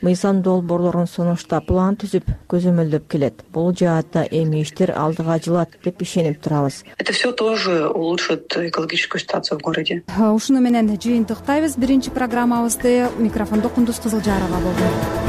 мыйзам долбоорлорун сунуштап план түзүп көзөмөлдөп келет. Бул жаатта эми иштер алдыга жылат деп ишенип турабыз. Это все тоже улучшит экологическую ситуацию в городе. Ушуну менен жыйынтыктайбыз биринчи программабызды. Микрофондо Кундуз Кызылжарова болду.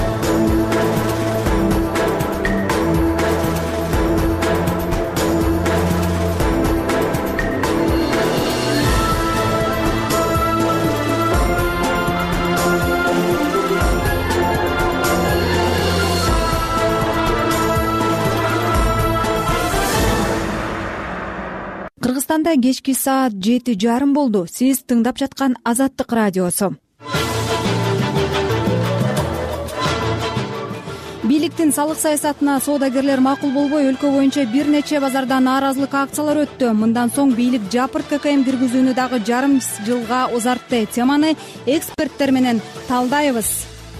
Кыргызстанда кечки саат жети жарым болду. Сиз тыңдап жаткан Азаттык радиосу. Бийликтин салык саясатына соодагерлер макул болбой, өлкө боюнча бир нече базарда нааразылык акциялары өттү. Мындан соң бийлик жапырт ККМ киргизүүнү дагы жарым жылга узартты. Теманы эксперттер менен талдайбыз.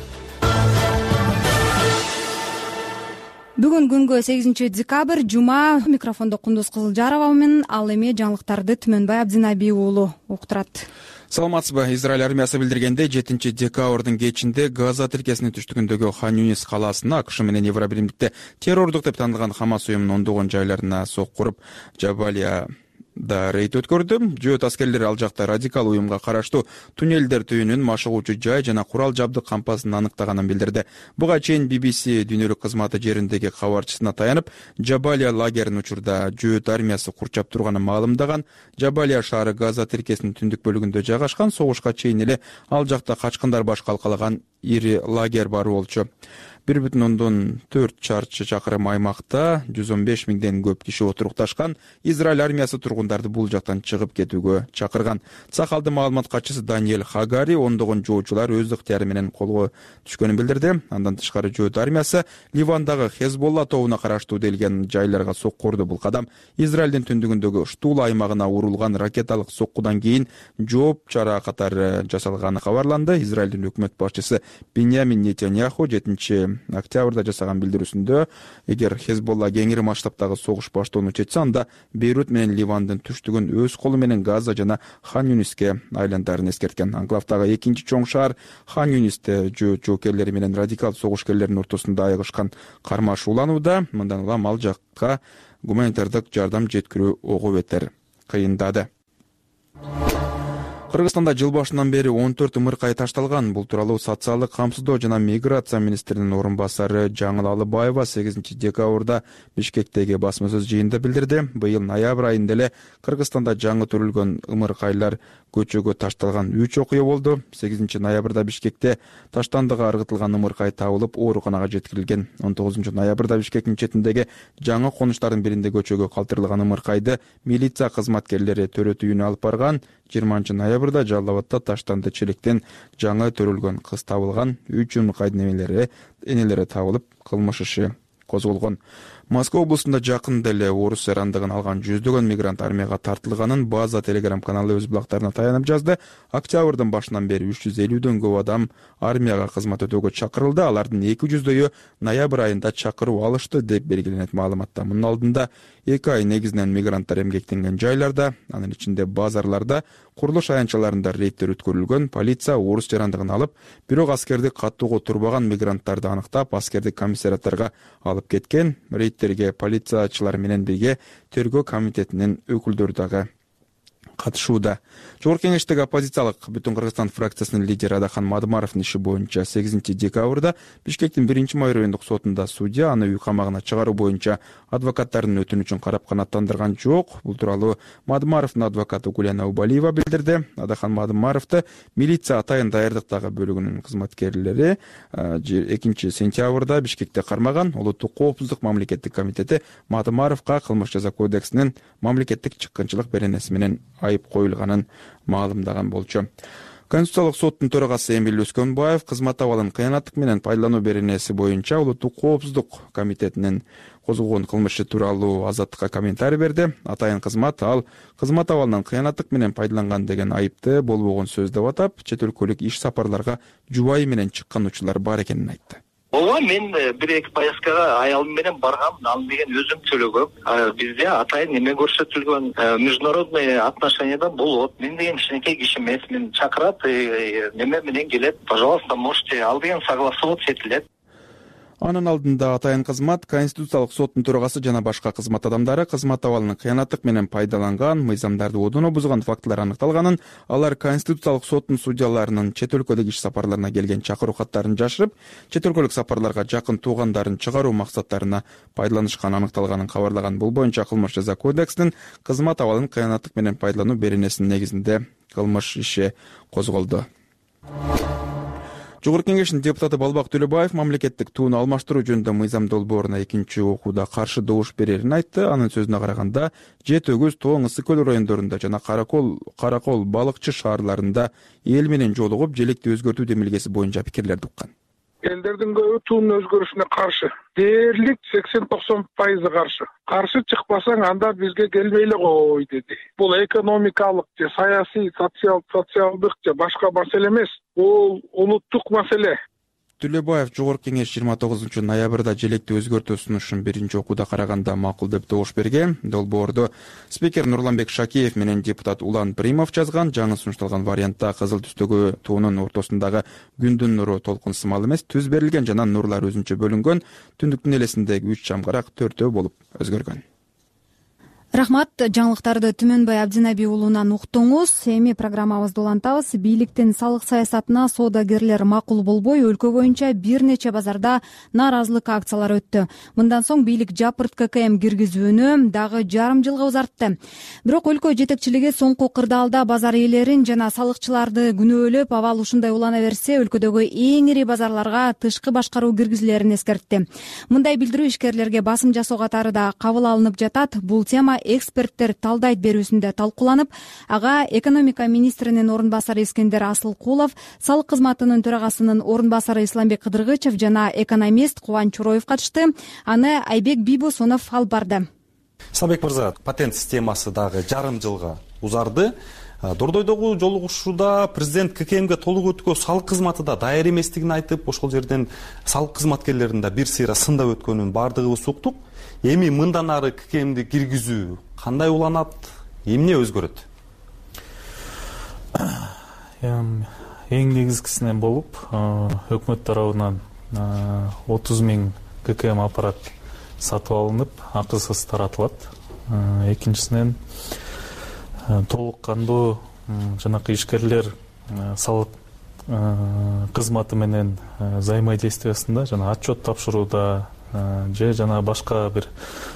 Бүгүн күнгө сегизинчи декабрь, жума. Микрофондо Кундуз Кызылжарова менен, ал эми жаңылыктарды Түмөнбай Абдинабий уулу уктурат. Саламатсызбы. Израиль армиясы билдиргенде жетинчи декабрдын кечинде Газа тилкесинин түштүгүндөгү Хан Юнис калаасына АКШ менен Евробиримдикте террордук деп танылган Хамас уюмунун ондогон жайларына сокку уруп, Жабалия да рейд өткөрдү. Жөөт аскерлери ал жакта радикал уюмга караштуу туннелдер түйүнүн, машыгуучу жай жана курал жабдык кампасын аныктаганын билдирди. Буга чейин би би си дүйнөлүк кызматы жериндеги кабарчысына таянып, Жабалия лагерин учурда жөөт армиясы курчап турганын маалымдаган. Жабалия шаары Газа тилкесинин түндүк бөлүгүндө жайгашкан, согушка чейин эле ал жакта качкындар баш калкалаган ири лагерь бар болчу. бир бүтүн ондон төрт чарчы чакырым аймакта жүз он беш миңден көп киши отурукташкан. Израиль армиясы тургундарды бул жактан чыгып кетүүгө чакырган. Цахалдын маалымат катчысы Даниэль Хагари ондогон жоочулар өз ыктыяры менен колго түшкөнүн билдирди. Андан тышкары жөөт армиясы Ливандагы Хезболла тобуна караштуу делген жайларга сокку урду. Бул кадам Израилдин түндүгүндөгү Штула аймагына урулган ракеталык соккудан кийин жооп чара катары жасалганы кабарланды. Израилдин өкмөт башчысы Биньямин Нетаньяху жетинчи октябрда жасаган билдирүүсүндө, эгер Хезболла кеңири масштабтагы согуш баштоону чечсе, анда Бейрут менен Ливандын түштүгүн өз колу менен Газа жана Хан Юниске айландарын эскерткен. Анклавдагы экинчи чоң шаар Хан Юнисте жөөт жоокерлери менен радикал согушкерлердин ортосунда айыгышкан кармаш уланууда. Мындан улам ал жакка гуманитардык жардам жеткирүү ого бетер кыйындады. Кыргызстанда жыл башынан бери он төрт ымыркай ташталган. Бул тууралуу социалдык камсыздоо жана миграция министринин орун басары Жаңыл Алыбаева сегизинчи декабрда Бишкектеги басма сөз жыйынында билдирди. Быйыл ноябрь айында эле Кыргызстанда жаңы төрүлгөн ымыркайлар көчөгө ташталган үч окуя болду. сегизинчи ноябрда Бишкекте таштандыга ыргытылган ымыркай табылып, ооруканага жеткирилген. он тогузунчу ноябрда Бишкектин четиндеги жаңы конуштардын биринде көчөгө калтырылган ымыркайды милиция кызматкерлери төрөт үйүнө алып барган. жыйырманчы ноябрда Жалал Абадта таштанды челектен жаңы төрүлгөн кыз табылган. Үч ымыркайдын энелери энелери табылып, кылмыш иши козголгон. Москва облусунда жакында эле орус эрандыгын алган жүздөгөн мигрант армияга тартылганын База телеграм каналы өз блогтарына таянып жазды. Октябрдын башынан бери үч жүз элүүдөн көп адам армияга кызмат өтөөгө чакырылды. Алардын эки жүздөйү ноябрь айында чакыруу алышты деп белгиленет маалыматта. Мунун алдында эки ай негизинен мигранттар эмгектенген жайларда, анын ичинде базарларда, курулуш аянтчаларында рейдтер өткөрүлгөн. Полиция орус жарандыгын алып, бирок аскерди каттоого турбаган мигранттарды аныктап, аскердик комиссариаттарга алып кеткен. Рейдтерге полициячылар менен бирге тергөө комитетинин өкүлдөрү дагы катышууда. Жогорку кеңештеги оппозициялык Бүтүн Кыргызстан фракциясынын лидери Адахан Мадымаровдун иши боюнча сегизинчи декабрда Бишкектин биринчи май райондук сотунда судья аны үй камагына чыгаруу боюнча адвокаттардын өтүнүчүн карап канааттандырган жок. Бул тууралуу Мадымаровдун адвокаты Гулена Убалиева билдирди. Адахан Мадымаровду милиция атайын даярдыктагы бөлүгүнүн кызматкерлери экинчи сентябрда Бишкекте кармаган. Улуттук коопсуздук мамлекеттик комитети Мадымаровго кылмыш жаза кодексинин мамлекеттик чыккынчылык беренеси менен айып коюлганын маалымдаган болчу. Конституциялык соттун төрагасы Эмил Өскөнбаев кызмат абалын кыянаттык менен пайдалануу беренеси боюнча Улуттук коопсуздук комитетинин козголгон кылмышы тууралуу Азаттыкка комментарий берди. Атайын кызмат ал кызмат абалынан кыянаттык менен пайдаланган деген айыпты болбогон сөз деп атап, чет өлкөлүк иш сапарларга жубайы менен чыккан учурлар бар экенин айтты. ооба мен бир эки поездкага аялым менен баргам, аны деген өзүм төлөгөм. Бизде атайын неме көрсөтүлгөн, международный отношениядан болот. Мен деген кичинекей киши эмес, мен чакырат, неме менен келет. Пожалуйста, можете, ал деген согласоваться этилет. Анын алдында атайын кызмат, Конституциялык соттун төрагасы жана башка кызмат адамдары кызмат абалын кыянаттык менен пайдаланган, мыйзамдарды одоно бузган фактылар аныкталганын, алар Конституциялык соттун судьяларынын чет өлкөдөгү иш сапарларына келген чакыруу каттарын жашырып, чет өлкөлүк сапарларга жакын туугандарын чыгаруу максаттарына пайдаланышканы аныкталганын кабарлаган. Бул боюнча кылмыш жаза кодексинин кызмат абалын кыянаттык менен пайдалануу беренесинин негизинде кылмыш иши козголду. Жогорку Кеңештин депутаты Балбак Төлөбаев мамлекеттик тууну алмаштыруу жөнүндө мыйзам долбооруна экинчи окууда каршы добуш берерин айтты. Анын сөзүнө караганда, Жети Өгүз, Тоң, Ысык көл райондорунда жана Каракол, Каракол, Балыкчы шаарларында эл менен жолугуп, желекти өзгөртүү демилгеси боюнча пикирлерди уккан. Элдердин көбү туунун өзгөрүшүнө каршы. Дээрлик сексен токсон пайызы каршы. Каршы чыкпасаң, анда бизге келбей эле кой деди. Бул экономикалык же саясий, социал, социалдык же башка маселе эмес. Бул улуттук маселе. Төлөбаев Жогорку Кеңеш жыйырма тогузунчу ноябрда желекти өзгөртүү сунушун биринчи окууда караганда макул деп добуш берген. Долбоорду спикер Нурланбек Шакеев менен депутат Улан Примов жазган. Жаңы сунушталган вариантта кызыл түстөгү туунун ортосундагы күндүн нуру толкун сымал эмес, түз берилген жана нурлар өзүнчө бөлүнгөн, түндүктүн элесиндеги үч чамгарак төртөө болуп өзгөргөн. Рахмат, жаңылыктарды Түмөнбай Абдинаби уулунан уктуңуз. Эми программабызды улантабыз. Бийликтин салык саясатына соодагерлер макул болбой, өлкө боюнча бир нече базарда нааразылык акциялары өттү. Мындан соң бийлик жапырт ККМ киргизүүнү дагы жарым жылга узартты. Бирок өлкө жетекчилиги соңку кырдаалда базар ээлерин жана салыкчыларды күнөөлөп, абал ушундай улана берсе, өлкөдөгү эң ири базарларга тышкы башкаруу киргизилерин эскертти. Мындай билдирүү ишкерлерге басым жасоо катары да кабыл алынып жатат. Бул тема эксперттер талдайт берүүсүндө талкууланып, ага экономика министринин орун басары Искендер Асылкулов, салык кызматынын төрагасынын орун басары Исламбек Кыдыргычев жана экономист Кубан Чуроев катышты. Аны Айбек Бибосунов алып барды. Исламбек мырза, патент системасы дагы жарым жылга узарды. Дордойдогу жолугушууда президент ККМге толук өткө салык кызматы да даяр эместигин айтып, ошол жерден салык кызматкерлеринин да бир сыйра сындап өткөнүн бардыгыбыз уктук. Эми мындан ары ККМди киргизүү кандай уланат, эмне өзгөрөт? Эң негизгисинен болуп, өкмөт тарабынан отуз миң ККМ аппарат сатып алынып, акысыз таратылат. Экинчисинен толук кандуу жанакы ишкерлер салык кызматы менен взаимодействиясында жана отчет тапшырууда же жана башка бир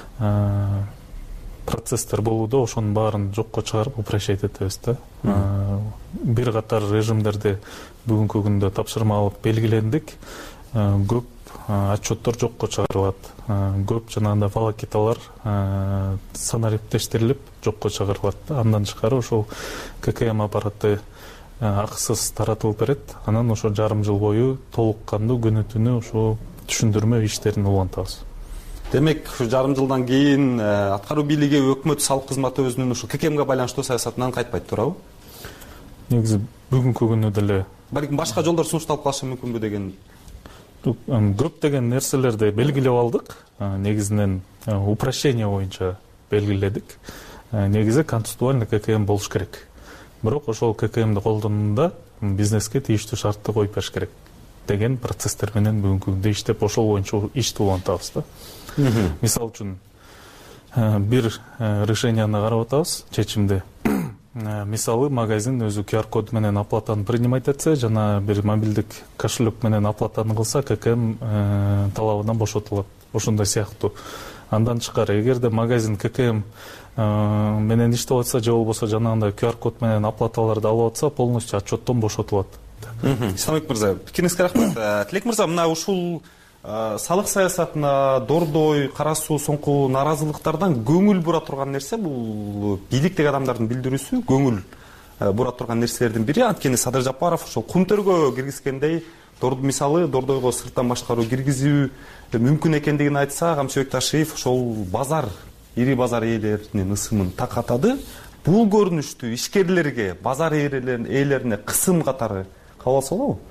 процесстер болууда, ошонун баарын жокко чыгарып упрощать этебиз да. Бир катар режимдерди бүгүнкү күндө тапшырма алып белгилендик. Көп отчеттор жокко чыгарылат. Көп жанагындай волокиталар санариптештирилип жокко чыгарылат. Андан тышкары ошол ККМ аппараты акысыз таратылып берет. Анан ошо жарым жыл бою толук кандуу күнү түнү ошо түшүндүрмө иштерин улантабыз. Демек, жарым жылдан кийин аткаруу бийлиги өкмөт салык кызматы өзүнүн ошо ККМге байланыштуу саясатынан кайтпайт, туурабы? Негизи бүгүнкү күндө деле балким башка жолдор сунушталып калышы мүмкүнбү деген. Көптөгөн нерселерди белгилеп алдык. Негизинен упрощение боюнча белгиледик. Негизи концептуальный ККМ болуш керек. Бирок ошол ККМди колдонууда бизнеске тийиштүү шартты коюп бериш керек деген процесстер менен бүгүнкү күндө иштеп, ошол боюнча ишти улантабыз да. Мисалы үчүн бир решенияны карап атабыз, чечимди. Мисалы, магазин өзү ку ар код менен оплатаны принимать этсе, жана бир мобилдик кошелек менен оплатаны кылса, ККМ талабынан бошотулат. Ошондой сыяктуу. Андан тышкары, эгерде магазин ККМ менен иштеп атса, же болбосо жанагындай ку ар код менен оплаталарды алып атса, полностью отчеттон бошотулат. Исламбек мырза, пикириңизге рахмат. Тилек мырза, мына ушул салык саясатына Дордой, Кара Суу соңку нааразылыктардан көңүл бура турган нерсе бул бийликтеги адамдардын билдирүүсү, көңүл бура турган нерселердин бири. Анткени Садыр Жапаров ошол Кумтөргө киргизгендей, мисалы Дордойго сырттан башкаруу киргизүү мүмкүн экендигин айтса, Камчыбек Ташиев ошол базар, ири базар ээлеринин ысымын такатады. Бул көрүнүштү ишкерлерге, базар ээлерине кысым катары кабыл алса болобу?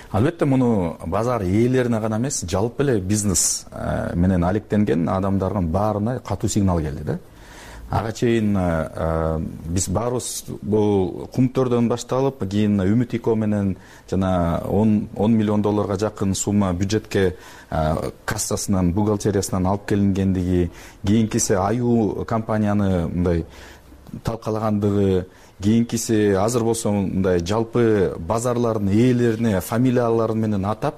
албетте муну базар ээлерине гана эмес, жалпы эле бизнес менен алектенген адамдардын баарына катуу сигнал келди да. Ага чейин биз баарыбыз бул кумтөрдөн башталып, кийин Үмүт Ико менен жана он миллион долларга жакын сумма бюджетке кассасынан, бухгалтериясынан алып келингендиги, кийинкиси Аю компанияны мындай талкалагандыгы, кийинкиси азыр болсо мындай жалпы базарлардын ээлерине фамилиялары менен атап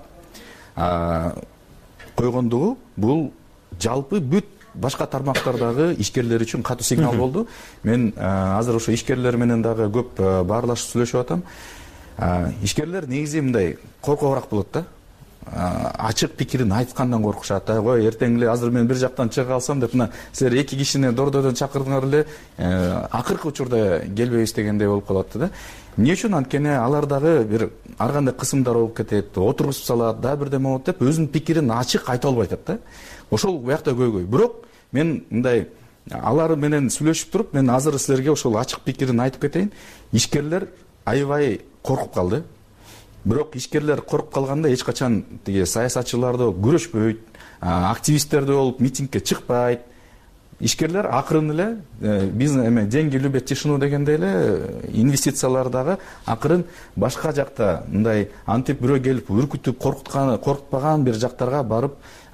койгондугу бул жалпы бүт башка тармактардагы ишкерлер үчүн катуу сигнал болду. Мен азыр ошо ишкерлер менен дагы көп баарлашып сүйлөшүп атам. Ишкерлер негизи мындай коркобураак болот да. Ачык пикирин айткандан коркушат. Кой эртең эле азыр мен бир жактан чыга алсам деп мына силер эки кишини дордойдон чакырдыңар эле, акыркы учурда келбейбиз дегендей болуп калат да. Эмне үчүн? Анткени алар дагы бир ар кандай кысымдар болуп кетет, отургузуп салат, да бирдеме болот деп өзүнүн пикирин ачык айта албай атат да. Ошол буякта көйгөй. Бирок мен мындай алар менен сүйлөшүп туруп, мен азыр силерге ошол ачык пикирин айтып кетейин. Ишкерлер аябай коркуп калды. Бирок ишкерлер коркуп калганда эч качан тиги саясатчыларды көрүшпөйт, активисттерди болуп митингге чыкпайт. Ишкерлер акырын эле бизнес эме деньги любят тишину дегендей эле инвестициялар дагы акырын башка жакта мындай антип бирөө келип үркүтүп коркуткан, коркутпаган бир жактарга барып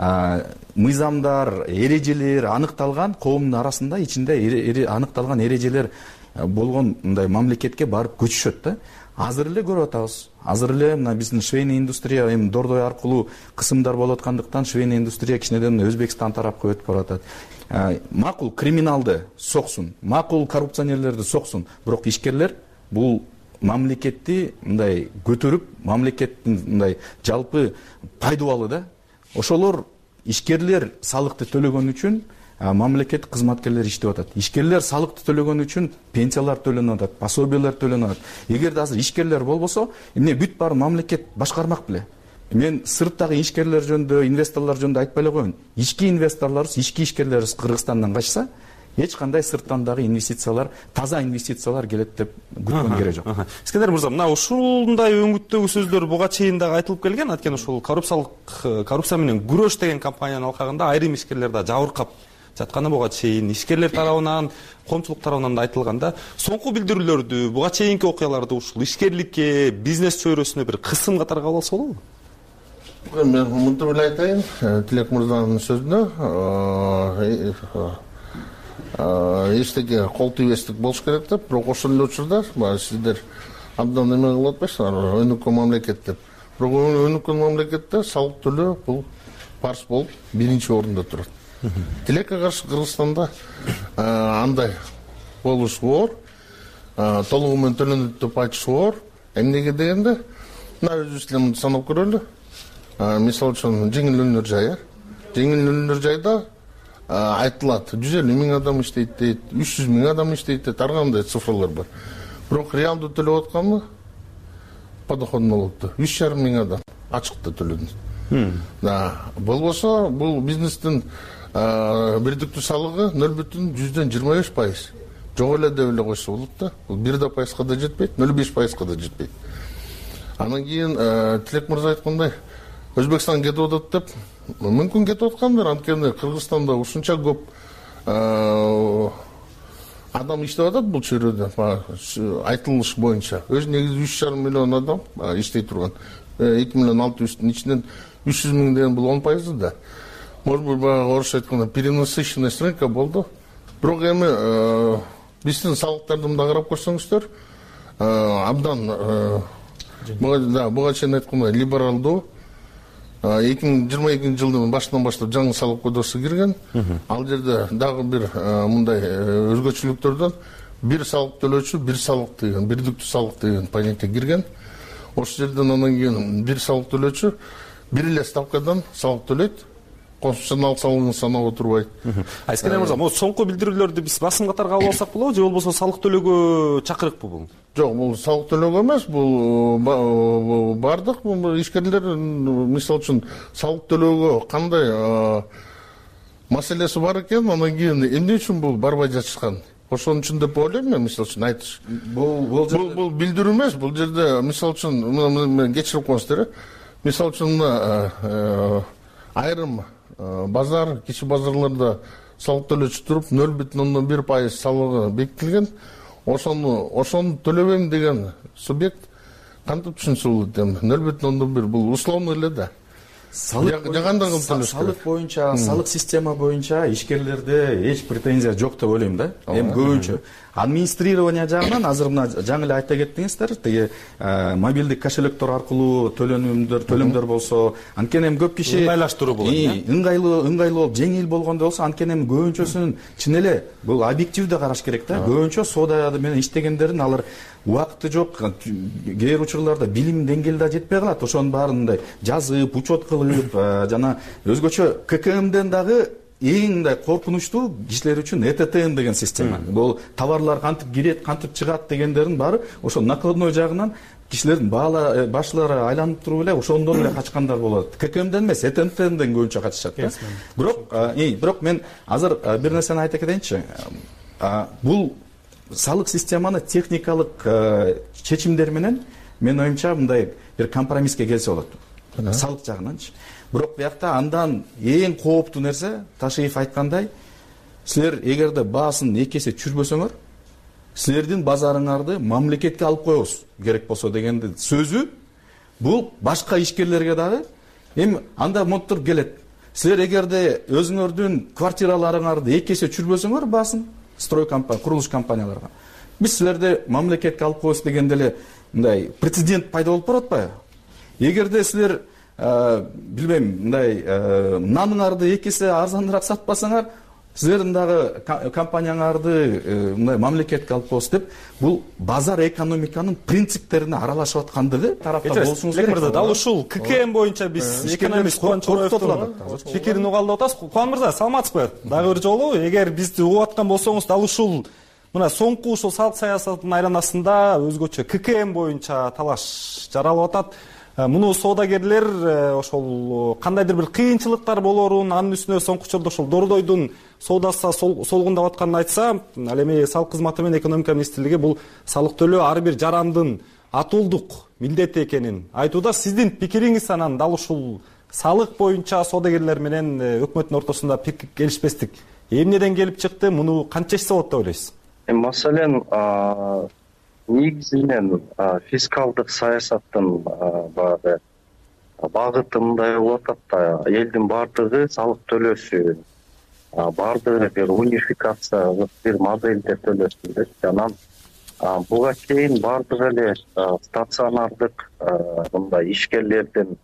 мыйзамдар, эрежелер аныкталган коомдун арасында ичинде аныкталган эрежелер болгон мындай мамлекетке барып көчүшөт да. Азыр эле көрүп атабыз. Азыр эле мына биздин швейный индустрия эми дордой аркылуу кысымдар болуп аткандыктан швейный индустрия кичинеден Өзбекстан тарапка өтүп баратат. Макул криминалды соксун, макул коррупционерлерди соксун, бирок ишкерлер бул мамлекетти мындай көтөрүп, мамлекеттин мындай жалпы пайдубалы да. Ошолор ишкерлер салыкты төлөгөн үчүн мамлекет кызматкерлери иштеп атат. Ишкерлер салыкты төлөгөн үчүн пенсиялар төлөнүп атат, пособиялар төлөнүп атат. Эгерде азыр ишкерлер болбосо, эмне бүт баары мамлекет башкармак беле? Мен сырттагы ишкерлер жөнүндө, инвесторлор жөнүндө айтпай эле коеюн. Ички инвесторлорубуз, ички ишкерлерибиз Кыргызстандан качса, эч кандай сырттан дагы инвестициялар, таза инвестициялар келет деп күткөн керек жок. Искендер мырза, мына ушундай өңүттөгү сөздөр буга чейин дагы айтылып келген. Анткени ушул коррупциялык коррупция менен күрөш деген кампаниянын алкагында айрым ишкерлер да жабыркап жатканы буга чейин ишкерлер тарабынан, коомчулук тарабынан да айтылган да. Соңку билдирүүлөрдү, буга чейинки окуяларды ушул ишкерликке, бизнес чөйрөсүнө бир кысым катары кабыл алса болобу? Мен мынтип эле айтайын, Тилек мырзанын сөзүнө эчтеке кол тийбестик болуш керек деп, бирок ошол эле учурда сиздер абдан эме кылып атпайсыздар, өнүккөн мамлекет деп. Бирок өнүккөн мамлекетте салык төлөө бул парз болуп биринчи орунда турат. Тилекке каршы Кыргызстанда андай болуш оор, толугу менен төлөнөт деп айтыш оор. Эмнеге дегенде, мына өзүбүз эле санап көрөлү. Мисалы үчүн жеңил өнөр жай, жеңил өнөр жайда айтылат жүз элүү миң адам иштейт дейт, үч жүз миң адам иштейт дейт, ар кандай цифрлар бар. Бирок реалдуу төлөп атканы подоходный налогду үч жарым миң адам ачыкта төлөдү. Да, болбосо бул бизнестин бирдиктүү салыгы нөл бүтүн жүздөн жыйырма беш пайыз. Жок эле деп эле койсо болот да. Бул бир да пайызга да жетпейт, нөл беш пайызга да жетпейт. Анан кийин Тилек мырза айткандай, Өзбекстан кетип атат деп, мүмкүн кетип аткандыр, анткени Кыргызстанда ушунча көп адам иштеп атат бул чөйрөдө, айтылыш боюнча. Өзү негизи үч жарым миллион адам иштей турган. эки миллион алты жүздүн ичинен үч жүз миң деген бул он пайызы да. Может быть, баягы орусча айтканда перенасыщенность рынка болду. Бирок эми биздин салыктарды мында карап көрсөңүздөр, абдан буга чейин айткандай либералдуу эки миң жыйырма экинчи жылдын башынан баштап жаңы салык кодекске кирген. Ал жерде дагы бир мындай өзгөчөлүктөрдөн бир салык төлөөчү, бир салык деген, бирдиктүү салык деген понятие кирген. Ошол жерден анан кийин бир салык төлөөчү бир эле ставкадан салык төлөйт. Конституционалдык салыгын санап отурбайт. Айскенер мырза, могу соңку билдирүүлөрдү биз басым катары кабыл алсак болобу же болбосо салык төлөөгө чакырыкпы бул? Жок, бул салык төлөөгө эмес, бул бардык ишкерлер мисалы үчүн салык төлөөгө кандай маселеси бар экен, анан кийин эмне үчүн бул барбай жатышкан? ошон үчүн деп ойлойм мен. Мисалы үчүн айтыш бул бул бул билдирүү эмес. Бул жерде мисалы үчүн кечирип коюңуздар. Мисалы үчүн айрым базар, кичи базарларда салык төлөчү туруп нөл бүтүн ондон бир пайыз салыгы бекитилген. Ошону ошону төлөбөйм деген субъект кантип түшүнсө болот эми? нөл бүтүн ондон бир бул условно эле да. Салык боюнча, салык система боюнча ишкерлерде эч претензия жок деп ойлойм да. Эми көбүнчө администрирование жагынан азыр мына жаңы эле айта кеттиңиздер, тиги мобилдик кошелектор аркылуу төлөнүмдөр, төлөмдөр болсо, анткени эми көп киши ыңгайлаштыруу болот. Ыңгайлуу, ыңгайлуу болуп, жеңил болгондо болсо, анткени эми көбүнчөсүн чын эле бул объективдүү караш керек да. Көбүнчө соода менен иштегендердин алар убакыты жок, кээ бир учурларда билим деңгээли да жетпей калат. Ошонун баарын мындай жазып, учет кылып, жана өзгөчө ка ка эмден дагы эң мындай коркунучтуу кишилер үчүн э тэ тэ эн деген система. Бул товарлар кантип кирет, кантип чыгат дегендердин баары ошо накладной жагынан кишилердин баала башлары айланып туруп эле ошондон эле качкандар болот. ка ка эмден эмес, э тэ тэ энден көбүнчө качышат да. Бирок, бирок мен азыр бир нерсени айта кетейинчи. Бул салык системаны техникалык чечимдер менен мен оюмча мындай бир компромисске келсе болот. Салык жагынанчы. Бирок биякта андан эң кооптуу нерсе, Ташиев айткандай, силер эгерде баасын эки эсе чүрбөсөңөр, силердин базарыңарды мамлекетке алып коебуз керек болсо дегенди сөзү бул башка ишкерлерге дагы эми анда монтур келет. Силер эгерде өзүңөрдүн квартираларыңарды эки эсе чүрбөсөңөр баасын строй компания, курулуш компанияларга, биз силерди мамлекетке алып коебуз дегенде эле мындай прецедент пайда болуп барат атпайбы? Эгерде силер билбейм, мындай наныңарды эки эсе арзаныраак сатпасаңар, силердин дагы компанияңарды мындай мамлекетке алып коебуз деп, бул базар экономиканын принциптерине аралашып аткандыгы тарапта болушуңуз керек. Дал ушул ка ка эм боюнча биз экономист Кубан Чороевдун пикирин угалы деп атабыз. Кубан мырза, саламатсызбы? Дагы бир жолу эгер бизди угуп аткан болсоңуз, дал ушул мына соңку ушул салык саясатынын айланасында өзгөчө ка ка эм боюнча талаш жаралып атат. Муну соодагерлер ошол кандайдыр бир кыйынчылыктар болорун, анын үстүнө соңку учурда ошол дордойдун соодасы солгундап атканын айтса, ал эми салык кызматы менен экономика министрлиги бул салык төлөө ар бир жарандын атуулдук милдети экенин айтууда. Сиздин пикириңиз анан дал ушул салык боюнча соодагерлер менен өкмөттүн ортосунда пикир келишпестик эмнеден келип чыкты? Муну кантча ишсе болот деп ойлойсуз? Маселен, негизинен фискалдык саясаттын баягы багыты мындай болуп атат да, элдин баардыгы салык төлөсүн, баардыгы бир унификациялык бир модельде төлөсүн деп, анан буга чейин баардыгы эле стационардык мындай ишкерлердин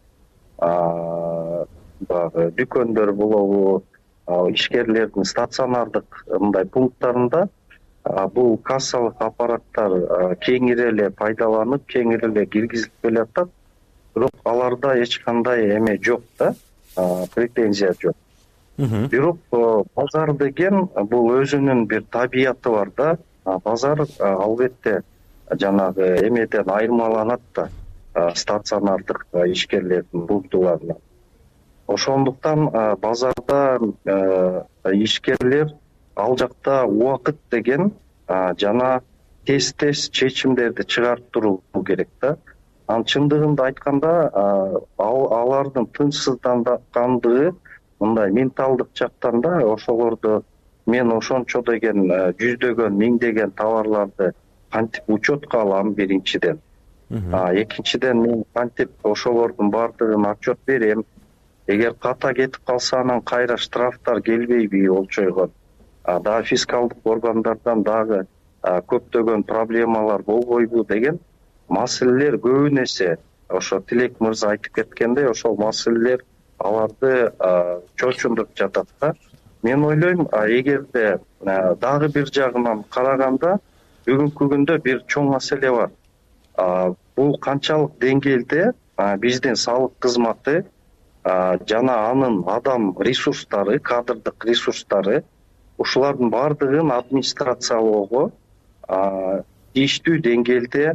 баягы дүкөндөр болобу, ишкерлердин стационардык мындай пункттарында бул кассалык аппараттар кеңири эле пайдаланып, кеңири эле киргизилип келатат. Бирок аларда эч кандай эме жок да, претензия жок. Бирок базар деген бул өзүнүн бир табияты бар да. Базар албетте жанагы эмеден айырмаланат да, стационардык ишкерлердин пунктуларынан. Ошондуктан базарда ишкерлер ал жакта убакыт деген жана тез-тез чечимдерди чыгарып туруу керек да. Анын чындыгында айтканда, алардын тынчсызданганындыгы мындай менталдык жактан да, ошолорду мен ошончо деген жүздөгөн, миңдеген товарларды кантип учетко алам биринчиден. Экинчиден мен кантип ошолордун баардыгын отчет берем. Эгер ката кетип калса, анан кайра штрафтар келбейби болчойгон. Дагы фискалдык органдардан дагы көптөгөн проблемалар болбойбу деген маселелер көбүн эсе ошо Тилек мырза айтып кеткендей, ошол маселелер аларды чочундуруп жатат да. Мен ойлойм, эгерде дагы бир жагынан караганда бүгүнкү күндө бир чоң маселе бар. Бул канчалык деңгээлде биздин салык кызматы жана анын адам ресурстары, кадрдык ресурстары ушулардын баардыгын администрациялоого тийиштүү деңгээлде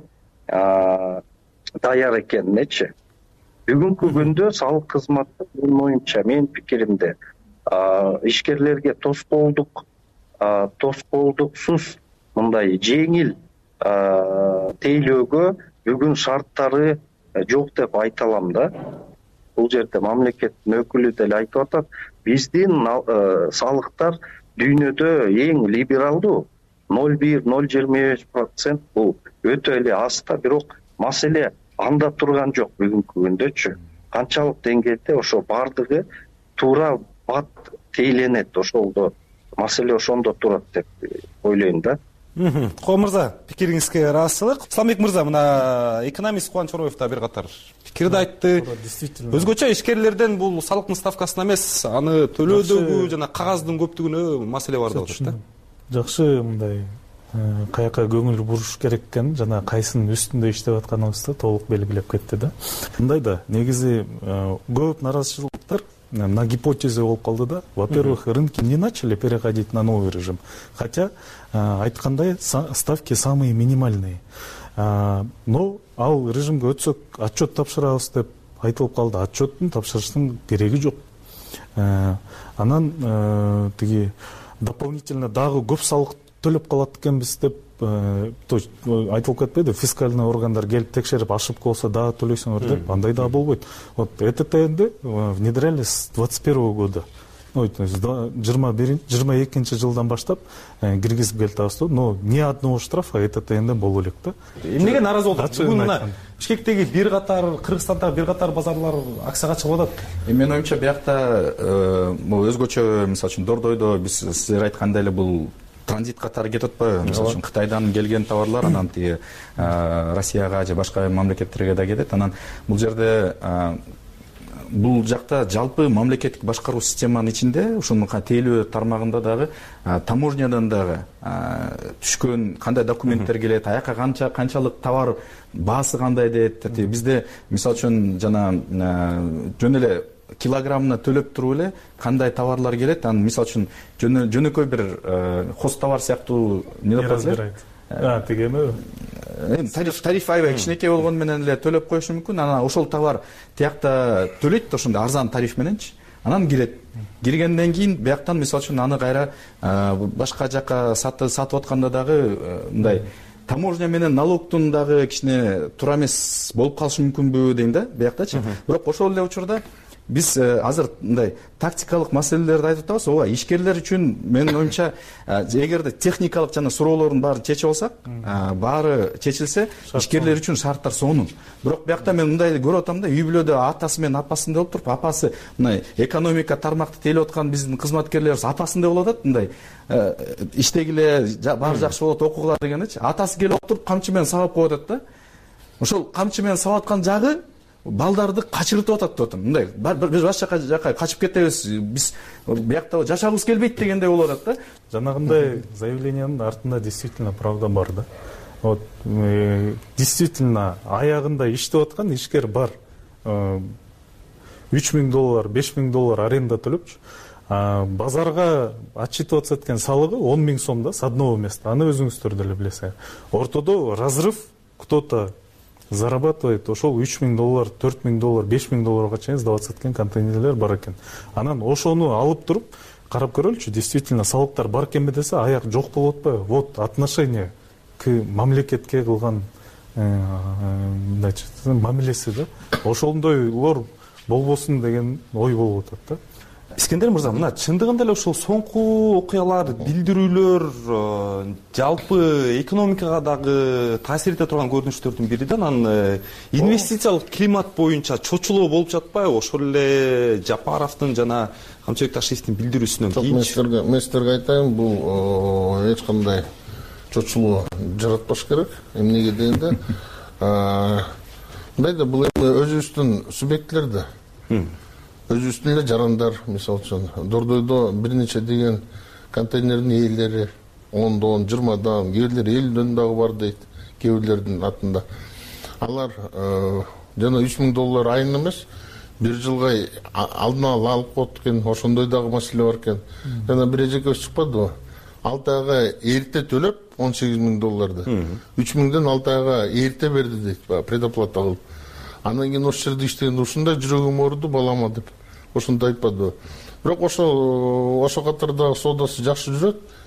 даяр экенинечи. Бүгүнкү күндө салык кызматы менин оюмча, менин пикиримде ишкерлерге тоскоолдук тоскоолдуксуз мындай жеңил тейлөөгө бүгүн шарттары жок деп айта алам да. Бул жерде мамлекеттин өкүлү деле айтып атат, биздин салыктар дүйнөдө эң либералдуу, ноль бир ноль жыйырма беш процент бул өтө эле аз да, бирок маселе анда турган жок бүгүнкү күндөчү. Канчалык деңгээлде ошо бардыгы туура бат тейленет, ошолдо маселе ошондо турат деп ойлойм да. Коо мырза, пикириңизге ыраазычылык. Исламбек мырза, мына экономист Кубаныч Ороев да бир катар пикирди айтты. Өзгөчө ишкерлерден бул салыктын ставкасына эмес, аны төлөөдөгү жана кагаздын көптүгүнө маселе бар деп атат да. Жакшы, мындай каяка көңүл буруш керек экен, жана кайсынын үстүндө иштеп атканыбызды толук белгилеп кетти да. Мындай да, негизи көп наразычылыктар на гипотезе болуп калды да. Во-первых, рынки не начали переходить на новый режим, хотя айткандай ставки самые минимальные. Но ал режимге өтсөк отчет тапшырабыз деп айтылып калды. Отчеттун тапшырыштын кереги жок. Анан тиги дополнительно дагы көп салык төлөп калат экенбиз деп айтылып кетпейди. Фискальный органдар келип текшерип ашып калса дагы төлөйсүңөр деп, андай дагы болбойт. Вот Э Т Т Н'ди внедряли с двадцать первого года. жыйырма экинчи жылдан баштап киргизип келатабыз, но ни одного штрафа Э Т Т Н'ден боло элек да. Эмнеге нааразы болдук? Бүгүн мына Бишкектеги бир катар, Кыргызстандагы бир катар базарлар акцияга чыгып атат. Менин оюмча биякта могу өзгөчө, мисалы үчүн Дордойдо биз силер айткандай эле бул транзит катары кетип атпайбы? Мисалы үчүн Кытайдан келген товарлар анан тиги Россияга же башка мамлекеттерге да кетет. Анан бул жерде бул жакта жалпы мамлекеттик башкаруу системанын ичинде ушунун тейлөө тармагында дагы таможнядан дагы түшкөн кандай документтер келет, аяка канча канчалык товар баасы кандай дейт. Бизде мисалы үчүн жана жөн эле килограммына төлөп туруп эле кандай товарлар келет, анан мисалы үчүн жөнөкөй бир хоз товар сыяктуу не деп атат? А, тиги эме? Тариф тариф аябай кичинекей болгону менен эле төлөп коюшу мүмкүн. Анан ошол товар тиякта төлөйт, ошондой арзан тариф мененчи. Анан кирет. Киргенден кийин бияктан мисалы үчүн аны кайра башка жака сатып атканда дагы мындай таможня менен налогтун дагы кичине туура эмес болуп калышы мүмкүнбү дейм да, бияктачы. Бирок ошол эле учурда биз азыр мындай тактикалык маселелерди айтып атабыз. Ооба, ишкерлер үчүн менин оюмча, эгерде техникалык жана суроолордун баарын чечип алсак, баары чечилсе, ишкерлер үчүн шарттар сонун. Бирок биякта мен мындай көрүп атам да, үй бүлөдө атасы менен апасындай болуп туруп, апасы мындай экономика тармакты тейлеп аткан биздин кызматкерлерибиз апасындай болуп атат, мындай иштегиле баары жакшы болот, окугула дегенечи. Атасы келип отуруп камчы менен сабап коюп атат да. Ошол камчы менен сабап аткан жагы балдарды качыртып атат деп атам. Мындай биз башка жака качып кетебиз, биз биякта жашагыбыз келбейт дегендей болуп атат да. Жанагындай заявлениянын артында действительно правда бар да. Вот действительно аягында иштеп аткан ишкер бар. үч миң доллар, беш миң доллар аренда төлөпчү. Базарга отчитываться эткен салыгы он миң сом да, с одного места. Аны өзүңүздөр деле билесиз. Ортодо разрыв, кто-то зарабатывает ошол үч миң доллар, төрт миң доллар, беш миң долларга чейин сдават эткен контейнерлер бар экен. Анан ошону алып туруп карап көрөлүчү, действительно салыктар бар экенби десе, аяк жок болуп атпайбы? Вот отношение к мамлекетке кылган мындайчы мамилеси да. Ошондойлор болбосун деген ой болуп атат да. Искендер мырза, мына чындыгында эле ушул соңку окуялар, билдирүүлөр жалпы экономикага дагы таасир эте турган көрүнүштөрдүн бири да. Анан инвестициялык климат боюнча чочулоо болуп жатпайбы? Ошол эле Жапаровдун жана Камчыбек Ташиевдин билдирүүсүнөн кийин. Мен сиздерге айтайын, бул эч кандай чочулоо жаратпаш керек. Эмнеге дегенде, мындай да, бул эми өзүбүздүн субъектлер да. Өзүбүздүн эле жарандар, мисалы үчүн Дордойдо бир нече деген контейнердин ээлери ондон, жыйырмадан, кээ бирлери элүүдөн дагы бар дейт, кээ бирлердин атында. Алар жана үч миң доллар айына эмес, бир жылга алдын ала алып коет экен, ошондой дагы маселе бар экен. Жана бир эжекебиз чыкпадыбы? алты айга эрте төлөп он сегиз миң долларды. үч миңден алты айга эрте берди дейт, предоплата кылып. Анан кийин ошол жерде иштегенде ушундай жүрөгүм ооруду балама деп ошондой айтпадыбы. Бирок ошо ошо катарда соодасы жакшы жүрөт.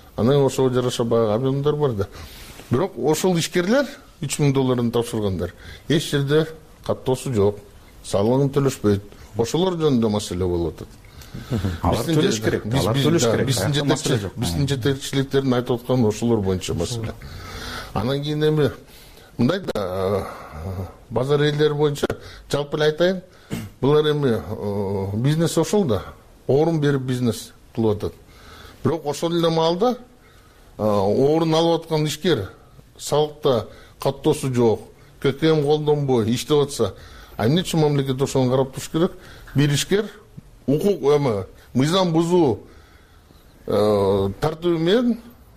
анан ошого жараша баягы объемдар бар да. Бирок ошол ишкерлер үч миң долларын тапшыргандар. Эч жерде каттоосу жок, салыгын төлөшпөйт. Ошолор жөнүндө маселе болуп атат. Алар төлөш керек, алар төлөш керек. Биздин жетекчиликтердин айтып атканы ошолор боюнча маселе. Анан кийин эми мындай да базар элдери боюнча жалпы эле айтайын, булар эми бизнес ошол да, орун берип бизнес кылып атат. Бирок ошол эле маалда орун алып аткан ишкер салыкта каттоосу жок, ККМ колдонбой иштеп атса, эмне үчүн мамлекет ошону карап туруш керек? Бир ишкер укук эми мыйзам бузуу тартиби менен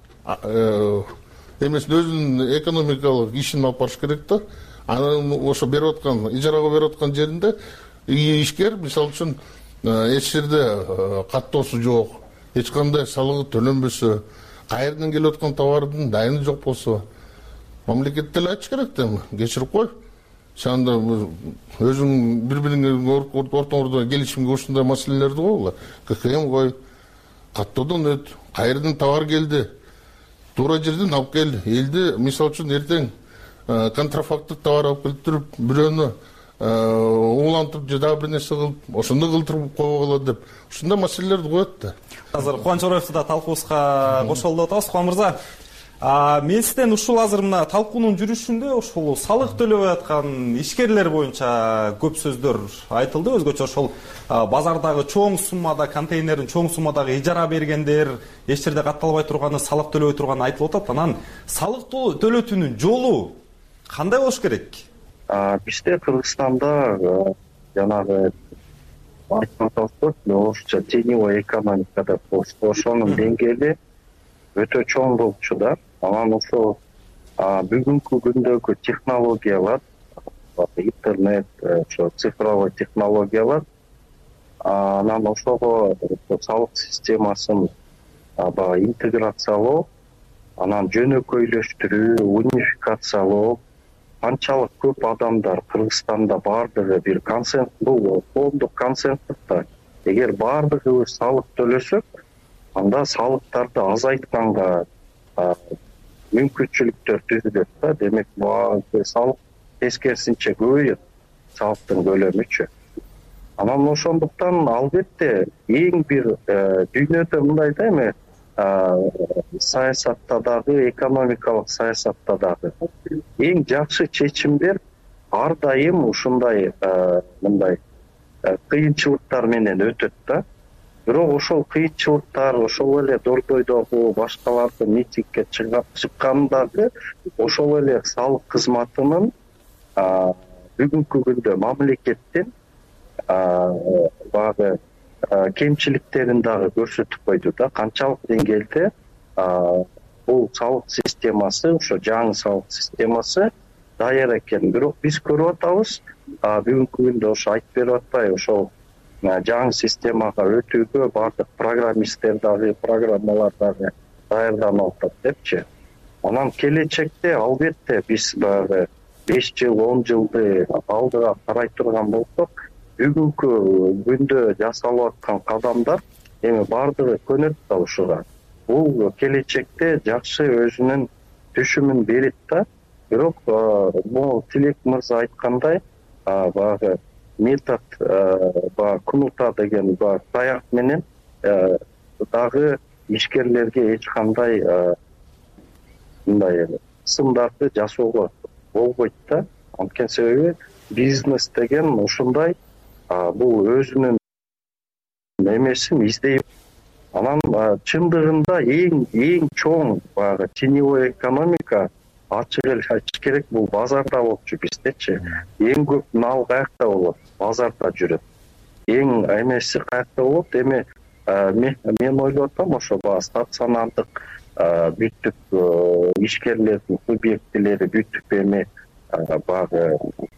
эмесин өзүнүн экономикалык ишин алып барыш керек да. Анан ошо берип аткан, ижарага берип аткан жеринде ишкер мисалы үчүн эч жерде каттоосу жок, эч кандай салыгы төлөнбөсө, кайерден келип аткан товардын дайыны жок болсо, мамлекет деле айтыш керек да, кечирип кой. Сен да өзүң бири-бириңе ортоңордо келишимге ушундай маселелерди койгула. ККМ кой, каттоодон өт, кайерден товар келди, туура жерден алып кел. Элди мисалы үчүн эртең контрафакттык товар алып келип туруп, бирөөнү уулантып же дагы бир нерсе кылып, ошондой кылдырып койгула деп, ушундай маселелерди коет да. Азыр Кубаныч Ороевду да талкуубузга кошолду деп атабыз. Кубан мырза, мен сизден ушул азыр мына талкуунун жүрүшүндө ушул салык төлөбөй аткан ишкерлер боюнча көп сөздөр айтылды. Өзгөчө ошол базардагы чоң суммада контейнерин чоң суммадагы ижара бергендер, эч жерде катталбай турганы, салык төлөбөй турганы айтылып атат. Анан салык төлөтүүнүн жолу кандай болуш керек? Бизде Кыргызстанда жанагы айтып атабыз, орусча теневой экономика деп, ошонун деңгээли өтө чоң болчу да. Анан ошо бүгүнкү күндөгү технологиялар, интернет, ошо цифровой технологиялар, анан ошого салык системасын интеграциялоо, анан жөнөкөйлөштүрүү, унификациялоо, канчалык көп адамдар Кыргызстанда бардыгы бир консенсус, бул коомдук консенсус да. Эгер бардыгыбыз салык төлөсөк, анда салыктарды азайтканга мүмкүнчүлүктөр түзүлөт да. Демек, салык тескерисинче көбөйөт, салыктын көлөмүчү. Анан ошондуктан албетте эң бир дүйнөдө мындай да эми саясатта дагы, экономикалык саясатта дагы эң жакшы чечимдер ар дайым ушундай мындай кыйынчылыктар менен өтөт да. Бирок ошол кыйынчылыктар, ошол эле Дордойдогу башкалардын митингге чыккандагы ошол эле салык кызматынын бүгүнкү күндө мамлекеттин баягы кемчиликтерин дагы көрсөтүп койду да. Канчалык деңгээлде бул салык системасы, ошо жаңы салык системасы даяр экен. Бирок биз көрүп атабыз, бүгүнкү күндө ошо айтып берип атпайбы, ошол жаңы системага өтүүгө бардык программисттер дагы, программалар дагы даярданып атат депчи. Анан келечекте албетте биз баягы беш жыл, он жылды алдыга карай турган болсок, бүгүнкү күндө жасалып аткан кадамдар эми бардыгы көнөт да ушуга. Бул келечекте жакшы өзүнүн түшүмүн берет да. Бирок бул Тилек мырза айткандай, баягы метод, баягы кнута деген баягы таяк менен дагы ишкерлерге эч кандай мындай сымдарды жасоого болбойт да. Анткени себеби бизнес деген ушундай, бул өзүнүн эмесин издейт. Анан чындыгында эң эң чоң баягы теневой экономика ачык эле айтыш керек, бул базарда болчу биздечи. Эң көп мал каякта болот? Базарда жүрөт. Эң эмеси каякта болот? Эми мен ойлоп атам, ошо баягы стационардык бүттүк ишкерлердин субъектилери бүттүк эми баягы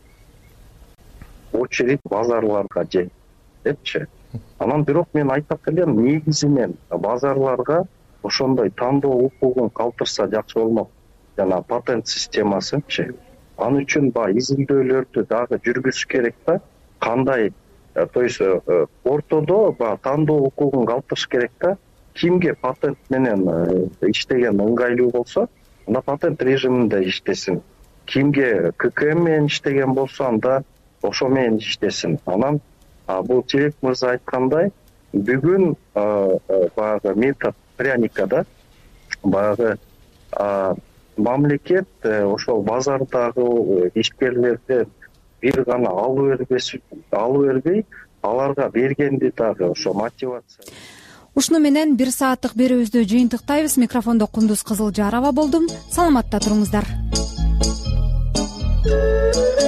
очередь базарларга же депчи. Анан бирок мен айтат элем, негизинен базарларга ошондой тандоо укугун калтырса жакшы болмок. Жана патент системасынчы. Ал үчүн баягы изилдөөлөрдү дагы жүргүзүш керек да. Кандай, то есть ортодо баягы тандоо укугун калтырыш керек да. кимге патент менен иштеген ыңгайлуу болсо анда патент режиминде иштесин, кимге ККМ менен иштеген болсо анда ошо менен иштесин. Анан бул Телек мырза айткандай бүгүн баягы метод пряникада баягы мамлекет ошол базардагы ишкерлерден бир гана алып бербей, аларга бергенди дагы ошо мотивация. Ушуну менен бир сааттык берүүбүздү жыйынтыктайбыз. Микрофондо Кундуз Кызылжарова болдум. Саламатта туруңуздар.